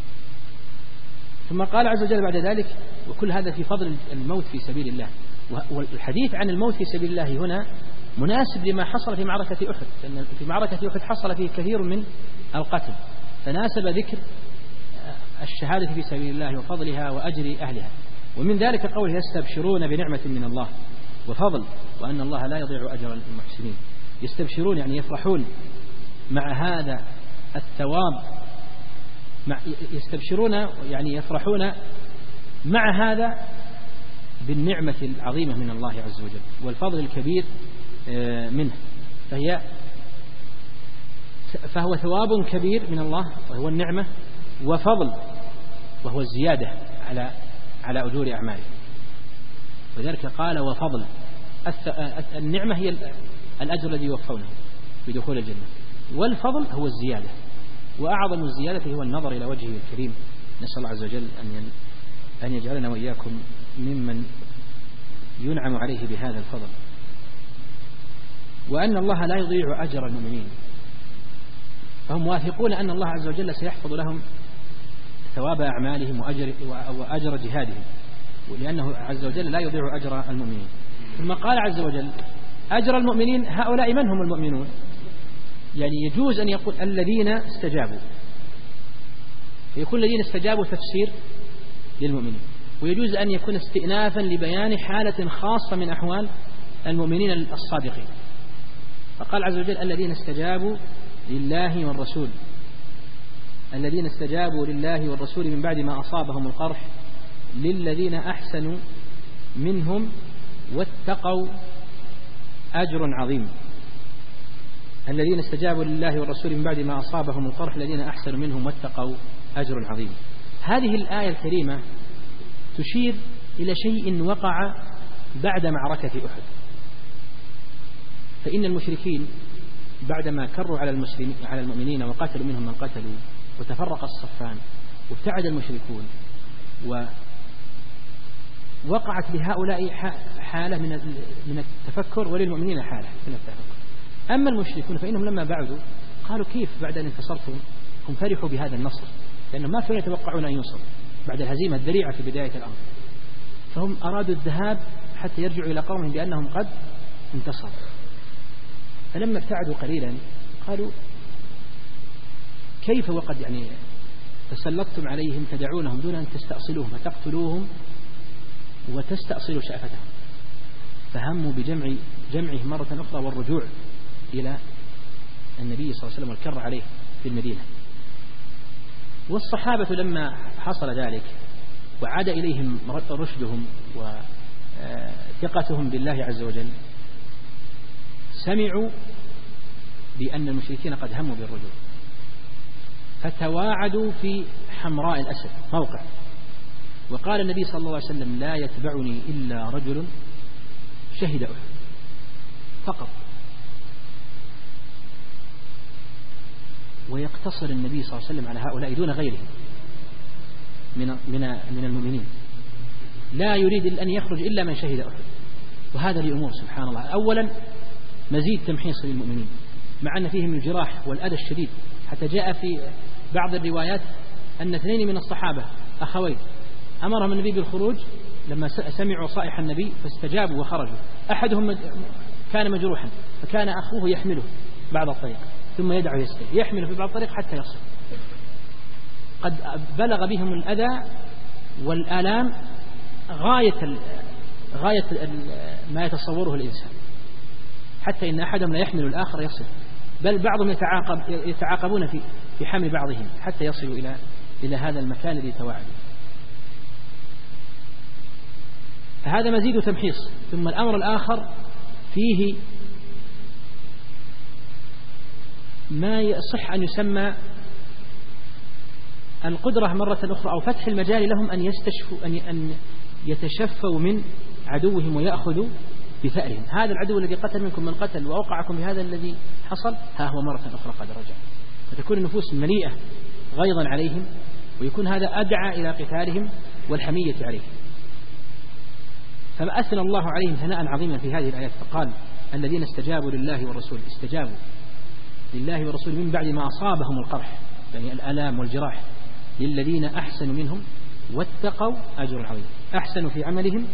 ثم قال عز وجل بعد ذلك: وكل هذا في فضل الموت في سبيل الله. والحديث عن الموت في سبيل الله هنا مناسب لما حصل في معركة أحد، لأن في معركة أحد حصل فيه كثير من القتل، فناسب ذكر الشهادة في سبيل الله وفضلها وأجر أهلها. ومن ذلك قوله: يستبشرون بنعمة من الله وفضل وأن الله لا يضيع أجر المحسنين. يستبشرون يعني يفرحون مع هذا الثواب، مع يستبشرون يعني يفرحون مع هذا بالنعمة العظيمة من الله عز وجل والفضل الكبير منه. فهي فهو ثواب كبير من الله وهو النعمة، وفضل وهو الزيادة على على أجور أعماله. وذلك قال: وفضل. النعمة هي الأجر الذي يوفونه بدخول الجنة، والفضل هو الزيادة، وأعظم الزيادة هو النظر إلى وجهه الكريم. نسأل الله عز وجل أن أن يجعلنا وإياكم ممن ينعم عليه بهذا الفضل. وأن الله لا يضيع أجر المؤمنين، فهم واثقون أن الله عز وجل سيحفظ لهم ثواب أعمالهم وأجر, وأجر جهادهم، ولأنه عز وجل لا يضيع أجر المؤمنين. ثم قال عز وجل: أجر المؤمنين. هؤلاء من هم المؤمنون؟ يعني يجوز أن يقول الذين استجابوا، فيكون الذين استجابوا تفسير للمؤمنين، ويجوز أن يكون استئنافا لبيان حالة خاصة من أحوال المؤمنين الصادقين. فقال عز وجل: الذين استجابوا لله والرسول، الذين استجابوا لله والرسول من بعد ما أصابهم القرح للذين أحسنوا منهم واتقوا أجر عظيم. الذين استجابوا لله والرسول من بعد ما أصابهم القرح الذين أحسنوا منهم واتقوا أجر عظيم. هذه الآية الكريمة تشير إلى شيء وقع بعد معركة أحد. فإن المشركين بعدما كروا على المسلمين على المؤمنين وقاتلوا منهم من قتلوا وتفرق الصفان وابتعد المشركون، ووقعت لهؤلاء حالة من التفكر وللمؤمنين حالة من التفكر. أما المشركون فإنهم لما بعدوا قالوا: كيف بعد أن انتصرتم؟ هم فرحوا بهذا النصر، لأنهم ما كانوا يتوقعون أن ينصر بعد الهزيمة الذريعة في بداية الأمر، فهم أرادوا الذهاب حتى يرجعوا إلى قومهم بأنهم قد انتصروا. فلما ابتعدوا قليلا قالوا: كيف وقد يعني تسلطتم عليهم تدعونهم دون أن تستأصلوهم فتقتلوهم وتستأصلوا شأفتهم. فهموا بجمع جمعهم مرة أخرى والرجوع إلى النبي صلى الله عليه وسلم والكر عليه في المدينة. والصحابة لما حصل ذلك وعاد إليهم رشدهم وثقتهم بالله عز وجل، سمعوا بأن المشركين قد هموا بالرجوع، فتواعدوا في حمراء الأسد موقع، وقال النبي صلى الله عليه وسلم: لا يتبعني إلا رجل شهد أحد فقط. ويقتصر النبي صلى الله عليه وسلم على هؤلاء دون غيرهم من من من المؤمنين، لا يريد أن يخرج إلا من شهد أحد. وهذا لأمور سبحان الله: أولا مزيد تمحيص للمؤمنين مع أن فيهم الجراح والأذى الشديد، حتى جاء في بعض الروايات أن اثنين من الصحابة أخوين أمرهم النبي بالخروج لما سمعوا صائح النبي فاستجابوا وخرجوا. أحدهم كان مجروحا فكان أخوه يحمله بعض الطريق ثم يدعه يسير، يحمله في بعض الطريق حتى يصل. قد بلغ بهم الأذى والآلام غاية غاية ما يتصوره الإنسان، حتى إن أحدهم لا يحمل الآخر يصل، بل بعضهم يتعاقب يتعاقبون في في حمل بعضهم حتى يصلوا إلى إلى هذا المكان الذي توعدوا. فهذا مزيد تمحيص. ثم الأمر الآخر فيه ما يصح أن يسمى القدرة مرة أخرى أو فتح المجال لهم أن يستشفوا أن أن يتشفوا من عدوهم ويأخذوا بثأرهم. هذا العدو الذي قتل منكم من قتل وأوقعكم بهذا الذي حصل، ها هو مرة أخرى قد رجع، فتكون النفوس مليئة غيظا عليهم، ويكون هذا أدعى إلى قتالهم والحمية عليهم. فأثنى الله عليهم ثناء عظيما في هذه الآيات فقال الذين استجابوا لله والرسول استجابوا لله والرسول من بعد ما أصابهم القرح يعني الآلام والجراح للذين أحسنوا منهم واتقوا أجر عظيم. أحسنوا في عملهم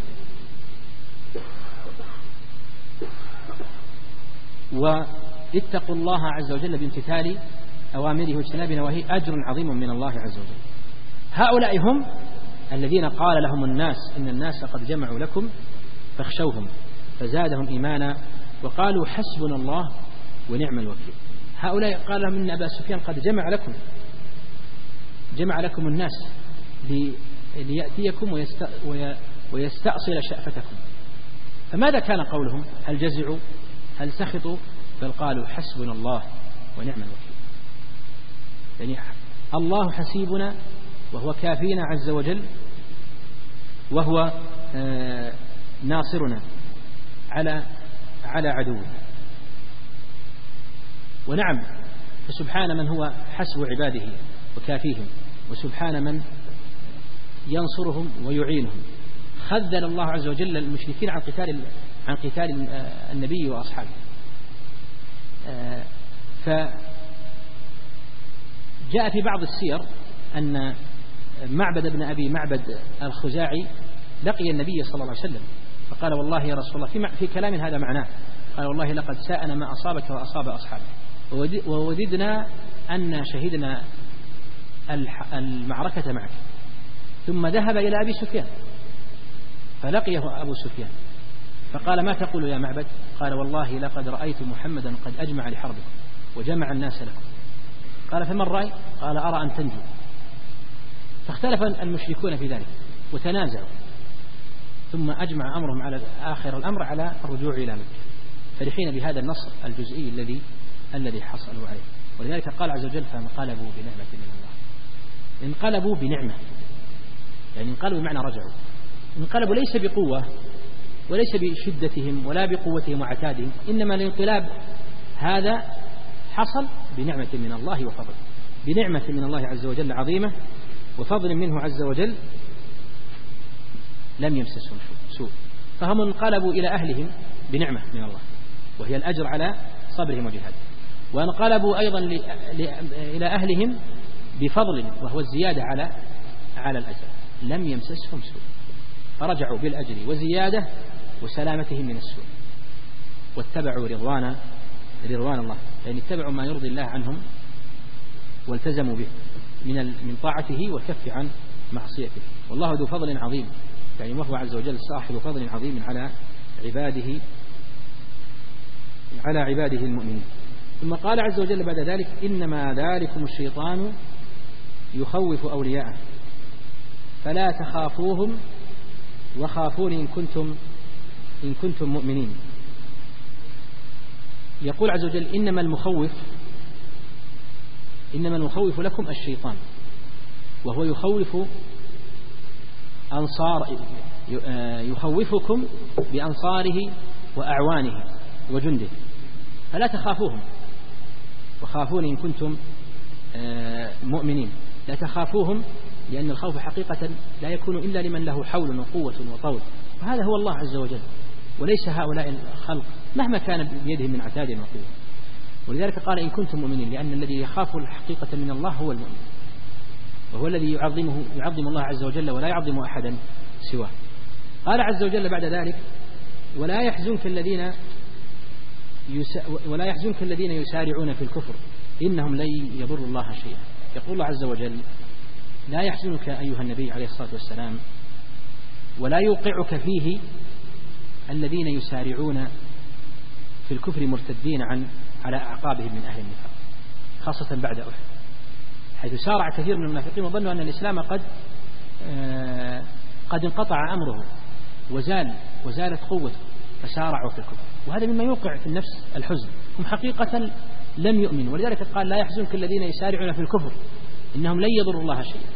واتقوا الله عز وجل بامتثال أوامره واجتناب نواهيه أجر عظيم من الله عز وجل. هؤلاء هم الذين قال لهم الناس إن الناس قد جمعوا لكم فاخشوهم فزادهم إيمانا وقالوا حسبنا الله ونعم الوكيل. هؤلاء قال لهم إن أبا سفيان قد جمع لكم جمع لكم الناس ليأتيكم ويستأصل شأفتكم. فماذا كان قولهم؟ هل جزعوا؟ هل سخطوا؟ بل قالوا حسبنا الله ونعم الوكيل. يعني الله حسيبنا وهو كافينا عز وجل وهو ناصرنا على على عدونا. ونعم فسبحان من هو حسب عباده وكافيهم وسبحان من ينصرهم ويعينهم. خذل الله عز وجل المشركين عن قتال عن قتال النبي وأصحابه. فجاء في بعض السير أن معبد بن أبي معبد الخزاعي لقي النبي صلى الله عليه وسلم فقال والله يا رسول الله في, في كلام هذا معناه قال والله لقد ساءنا ما أصابك وأصاب أصحابك ووددنا أن شهدنا المعركة معك. ثم ذهب إلى أبي سفيان فلقيه أبو سفيان فقال ما تقول يا معبد؟ قال والله لقد رأيت محمدا قد أجمع لحربكم وجمع الناس لكم. قال فما الرأي؟ قال أرى أن تنجو. فاختلف المشركون في ذلك وتنازعوا ثم أجمع أمرهم على آخر الأمر على الرجوع إلى مكة فرحين بهذا النصر الجزئي الذي الذي حصلوا عليه. ولذلك قال عز وجل فانقلبوا بنعمة من الله. انقلبوا بنعمة يعني انقلبوا بمعنى رجعوا. انقلبوا ليس بقوة وليس بشدتهم ولا بقوتهم وعتادهم إنما الانقلاب هذا حصل بنعمة من الله وفضل بنعمة من الله عز وجل عظيمة وفضل منه عز وجل لم يمسسهم سوء. فهم انقلبوا إلى أهلهم بنعمة من الله وهي الأجر على صبرهم وجهادهم وانقلبوا أيضا إلى أهلهم بفضل وهو الزيادة على على الأجر لم يمسسهم سوء فرجعوا بالأجر وزيادة وسلامتهم من السوء واتبعوا رضوان رضوان الله يعني اتبعوا ما يرضي الله عنهم والتزموا به من من طاعته والكف عن معصيته. والله ذو فضل عظيم يعني وهو عز وجل صاحب فضل عظيم على عباده على عباده المؤمنين. ثم قال عز وجل بعد ذلك إنما ذلكم الشيطان يخوف أولياءه فلا تخافوهم وخافون إن كنتم إن كنتم مؤمنين. يقول عز وجل إنما المخوف إنما المخوف لكم الشيطان وهو يخوف أنصار يخوفكم بأنصاره وأعوانه وجنده فلا تخافوهم وخافون إن كنتم مؤمنين. لا تخافوهم لأن الخوف حقيقة لا يكون إلا لمن له حول وقوة وطول وهذا هو الله عز وجل وليس هؤلاء الخلق مهما كان بيدهم من عتاد وقوة. ولذلك قال إن كنتم مؤمنين لأن الذي يخاف الحقيقة من الله هو المؤمن وهو الذي يعظمه يعظم الله عز وجل ولا يعظم أحدا سواه. قال عز وجل بعد ذلك ولا يحزنك الذين يسا ولا يحزنك الذين يسارعون في الكفر إنهم لن يضروا الله شيئا. يقول الله عز وجل لا يحزنك أيها النبي عليه الصلاة والسلام ولا يوقعك فيه الذين يسارعون في الكفر مرتدين عن على أعقابهم من أهل النفاق خاصة بعد أحد حيث سارع كثير من المنافقين وظنوا أن الإسلام قد آه قد انقطع أمره وزال وزالت قوته فسارعوا في الكفر وهذا مما يوقع في النفس الحزن. هم حقيقة لم يؤمنوا ولذلك قال لا يحزنك الذين يسارعون في الكفر إنهم لن يضروا الله شيئا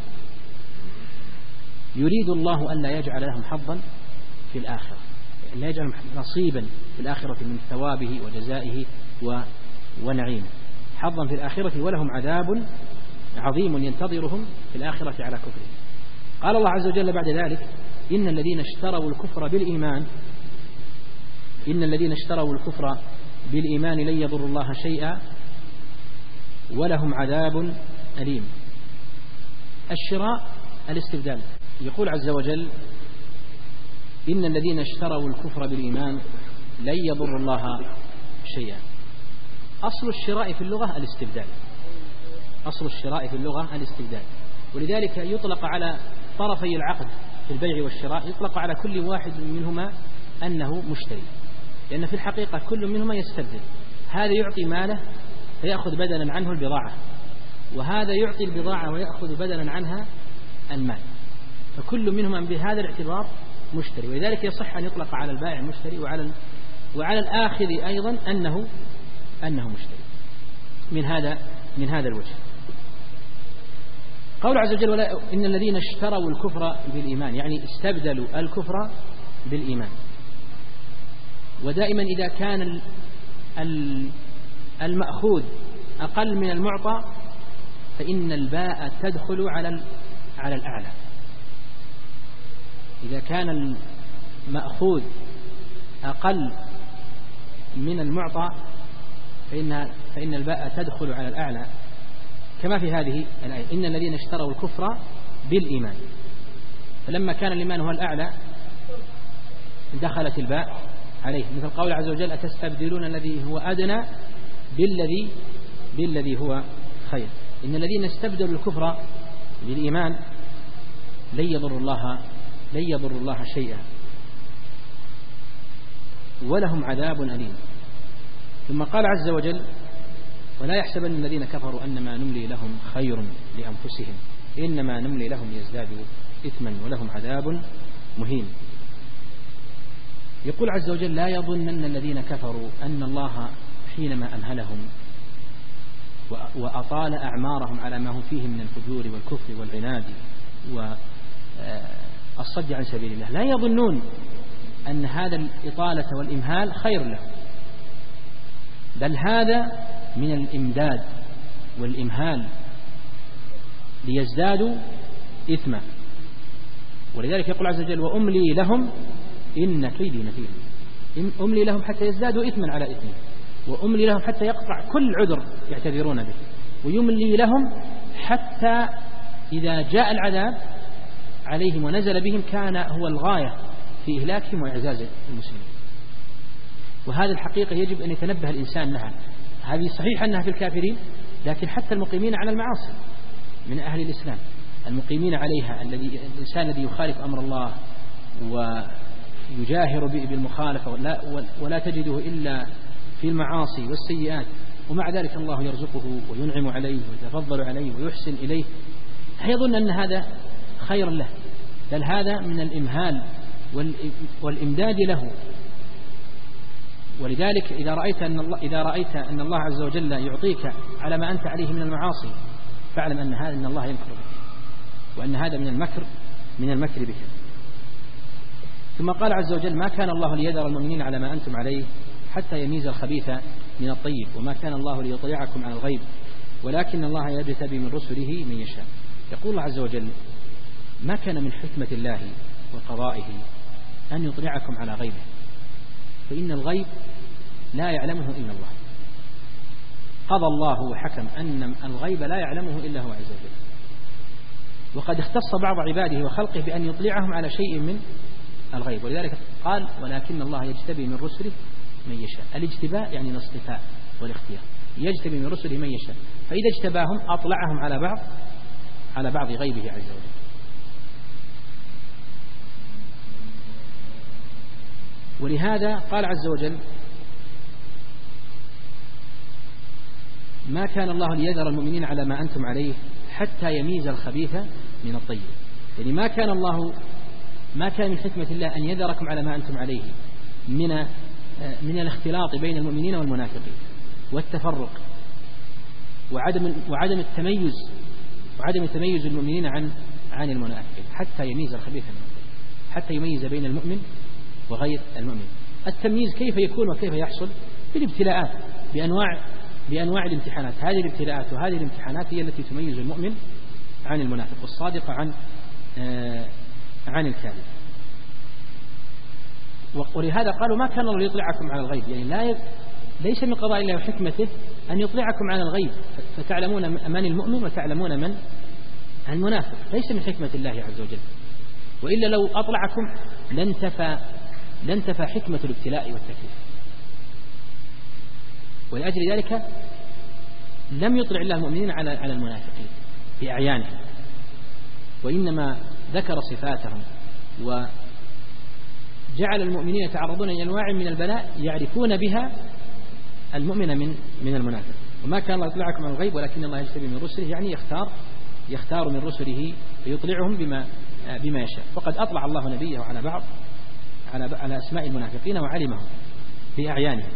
يريد الله أن لا يجعل لهم حظا في الآخرة لا يجعل نصيبا في الآخرة من ثوابه وجزائه ونعيمه حظا في الآخرة ولهم عذاب عظيم ينتظرهم في الآخرة على كفرهم. قال الله عز وجل بعد ذلك إن الذين اشتروا الكفر بالإيمان إن الذين اشتروا الكفر بالإيمان لن يضروا الله شيئا ولهم عذاب أليم. الشراء الاستبدال. يقول عز وجل إن الذين اشتروا الكفر بالإيمان لن يضروا الله شيئا. أصل الشراء في اللغة الاستبدال أصل الشراء في اللغة الاستبدال ولذلك يطلق على طرفي العقد في البيع والشراء يطلق على كل واحد منهما أنه مشتري، لأن في الحقيقة كل منهما يستبدل. هذا يعطي ماله فيأخذ بدلا عنه البضاعة، وهذا يعطي البضاعة ويأخذ بدلا عنها المال، فكل منهما بهذا الاعتبار مشتري. ولذلك يصح أن يطلق على البائع مشتري وعلى وعلى الآخذ أيضا أنه أنه مشتري من هذا من هذا الوجه. قول عز وجل ولا إن الذين اشتروا الكفر بالإيمان، يعني استبدلوا الكفر بالإيمان. ودائما إذا كان المأخوذ أقل من المعطى فإن الباء تدخل على على الأعلى. إذا كان المأخوذ أقل من المعطى فإن فإن الباء تدخل على الأعلى، كما في هذه الآية إن الذين اشتروا الكفر بالإيمان، فلما كان الإيمان هو الأعلى دخلت الباء عليه، مثل قول عز وجل أتستبدلون الذي هو أدنى بالذي بالذي هو خير. إن الذين استبدلوا الكفر بالإيمان لن يضر الله لن يضر الله شيئا ولهم عذاب أليم. ثم قال عز وجل ولا يحسبن الذين كفروا أنما نملي لهم خير لأنفسهم إنما نملي لهم ليزدادوا إثما ولهم عذاب مهين. يقول عز وجل لا يظنن الذين كفروا أن الله حينما أمهلهم وأطال أعمارهم على ما هم فيه من الفجور والكفر والعناد والصد عن سبيل الله، لا يظنون أن هذا الإطالة والإمهال خير لهم، بل هذا من الإمداد والإمهال ليزدادوا إثما. ولذلك يقول عز وجل وأملي لهم إن كيدي متين. أملي لهم حتى يزدادوا إثما على إثم، وأملي لهم حتى يقطع كل عذر يعتذرون به، ويملي لهم حتى إذا جاء العذاب عليهم ونزل بهم كان هو الغاية في إهلاكهم وإعزاز المسلمين. وهذه الحقيقة يجب أن يتنبه الإنسان لها. هذه صحيح أنها في الكافرين، لكن حتى المقيمين على المعاصي من أهل الإسلام المقيمين عليها، الذي الإنسان الذي يخالف أمر الله ويجاهر بالمخالفة ولا, ولا تجده إلا في المعاصي والسيئات، ومع ذلك الله يرزقه وينعم عليه ويتفضل عليه ويحسن إليه، يظن أن هذا خير له، بل هذا من الإمهال والإمداد له. ولذلك إذا رأيت أن الله إذا رأيت أن الله عز وجل يعطيك على ما أنت عليه من المعاصي فاعلم أن هذا أن الله يمكر بك، وأن هذا من المكر من المكر بك. ثم قال عز وجل ما كان الله ليذر المؤمنين على ما أنتم عليه حتى يميز الخبيث من الطيب وما كان الله ليطلعكم على الغيب ولكن الله يجتبي من رسله من يشاء. يقول الله عز وجل ما كان من حكمة الله وقضائه أن يطلعكم على غيبه، فإن الغيب لا يعلمه إلا الله. قضى الله وحكم أن الغيب لا يعلمه إلا هو عز وجل، وقد اختص بعض عباده وخلقه بأن يطلعهم على شيء من الغيب، ولذلك قال ولكن الله يجتبي من رسله من يشاء. الاجتباء يعني الاصطفاء والاختيار، يجتبي من رسله من يشاء، فإذا اجتباهم أطلعهم على بعض على بعض غيبه عز وجل. ولهذا قال عز وجل ما كان الله ليذر المؤمنين على ما أنتم عليه حتى يميز الخبيث من الطيب، يعني ما كان الله ما كان من حكمة الله أن يذركم على ما أنتم عليه من من الاختلاط بين المؤمنين والمنافقين والتفرق وعدم وعدم التميز وعدم تميز المؤمنين عن عن المنافقين حتى يميز الخبيث من الطيب، حتى يميز بين المؤمن وغير المؤمن. التمييز كيف يكون وكيف يحصل؟ بالابتلاءات بأنواع بأنواع الامتحانات. هذه الابتلاءات وهذه الامتحانات هي التي تميز المؤمن عن المنافق والصادق عن آه عن الكاذب. ولهذا قالوا ما كان الله ليطلعكم على الغيب، يعني لا ي... ليس من قضاء الله وحكمته أن يطلعكم على الغيب فتعلمون من المؤمن وتعلمون من المنافق، ليس من حكمة الله عز وجل. وإلا لو أطلعكم لانتفى لانتفى حكمة الابتلاء والتكليف. ولأجل ذلك لم يطلع الله المؤمنين على على المنافقين بأعيانهم، وإنما ذكر صفاتهم وجعل المؤمنين يتعرضون إلى أنواع من البلاء يعرفون بها المؤمن من من المنافق. وما كان الله يطلعكم على الغيب ولكن الله يجتبي من رسله، يعني يختار يختار من رسله فيطلعهم بما بما يشاء. فقد أطلع الله نبيه على بعض على على أسماء المنافقين وعلمهم بأعيانهم،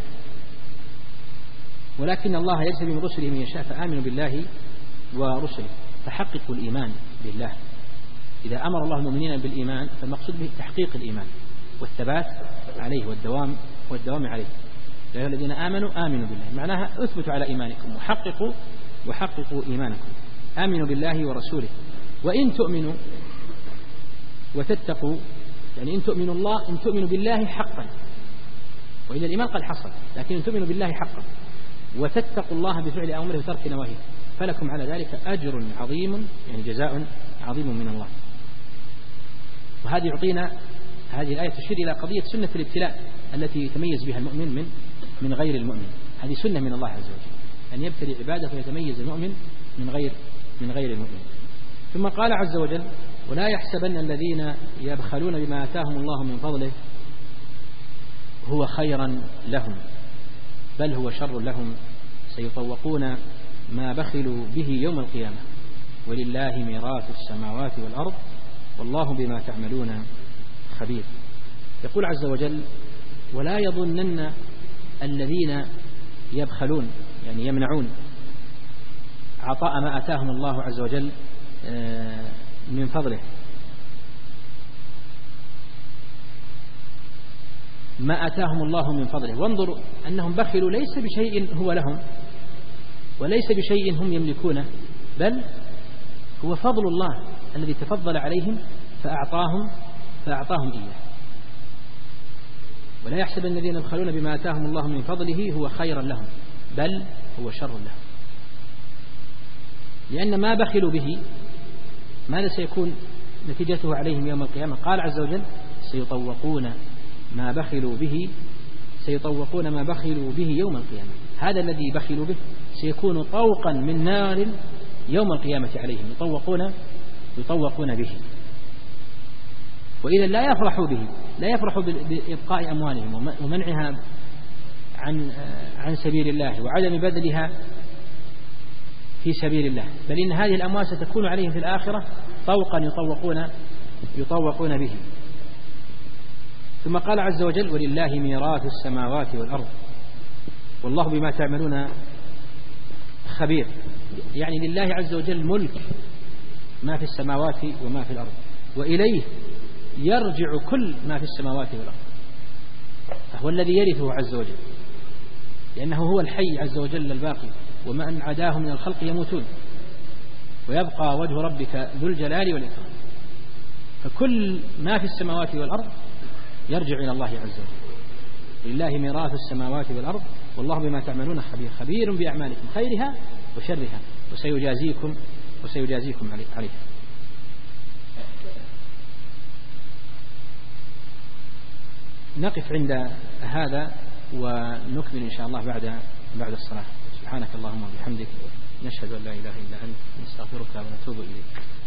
ولكن الله يجتبي من رسله من يشاء، فآمنوا بالله ورسله، فحققوا الإيمان بالله. إذا أمر الله المؤمنين بالإيمان فالمقصود به تحقيق الإيمان والثبات عليه والدوام والدوام عليه. يا أيها الذين آمنوا آمنوا بالله، معناها اثبتوا على إيمانكم وحققوا وحققوا إيمانكم. آمنوا بالله ورسوله، وإن تؤمنوا وتتقوا، يعني إن تؤمنوا الله إن تؤمنوا بالله حقا، وإلا الإيمان قد حصل، لكن إن تؤمنوا بالله حقا وتتقوا الله بفعل أمره وترك نواهيه فلكم على ذلك أجر عظيم، يعني جزاء عظيم من الله. وهذه يعطينا هذه الآية تشير إلى قضية سنة الابتلاء التي يتميز بها المؤمن من من غير المؤمن. هذه سنة من الله عز وجل أن يبتلي عباده فيتميز المؤمن من غير من غير المؤمن. ثم قال عز وجل: ولا يحسبن الذين يبخلون بما آتاهم الله من فضله هو خيرا لهم بل هو شر لهم سيطوقون ما بخلوا به يوم القيامة ولله ميراث السماوات والأرض والله بما تعملون خبير. يقول عز وجل: ولا يظنن الذين يبخلون، يعني يمنعون عطاء ما آتاهم الله عز وجل من فضله، ما آتاهم الله من فضله. وانظروا أنهم بخلوا ليس بشيء هو لهم وليس بشيء هم يملكونه، بل هو فضل الله الذي تفضل عليهم فأعطاهم فأعطاهم إياه. ولا يحسب الذين يبخلون بما آتاهم الله من فضله هو خيرا لهم بل هو شر لهم، لأن ما بخلوا به ماذا سيكون نتيجته عليهم يوم القيامة؟ قال عز وجل: سيطوقون ما بخلوا به سيطوقون ما بخلوا به يوم القيامة. هذا الذي بخلوا به سيكون طوقا من نار يوم القيامة عليهم، يطوقون يطوقون به. وإذا لا يفرحوا به، لا يفرحوا بإبقاء أموالهم ومنعها عن عن سبيل الله وعدم بذلها في سبيل الله، بل إن هذه الأموال ستكون عليهم في الآخرة طوقا يطوقون يطوقون به. ثم قال عز وجل: ولله ميراث السماوات والأرض والله بما تعملون خبير. يعني لله عز وجل ملك ما في السماوات وما في الأرض، وإليه يرجع كل ما في السماوات والأرض، فهو الذي يرثه عز وجل، لأنه هو الحي عز وجل الباقي، ومن عداه من الخلق يموتون ويبقى وجه ربك ذو الجلال والإكرام. فكل ما في السماوات والأرض يرجع إلى الله عز وجل. لله ميراث السماوات والأرض والله بما تعملون خبير، خبير بأعمالكم خيرها وشرها وسيجازيكم وسيجازيكم عليها. نقف عند هذا ونكمل إن شاء الله بعد بعد الصلاة. سبحانك اللهم وبحمدك نشهد أن لا إله إلا أنت نستغفرك ونتوب إليك.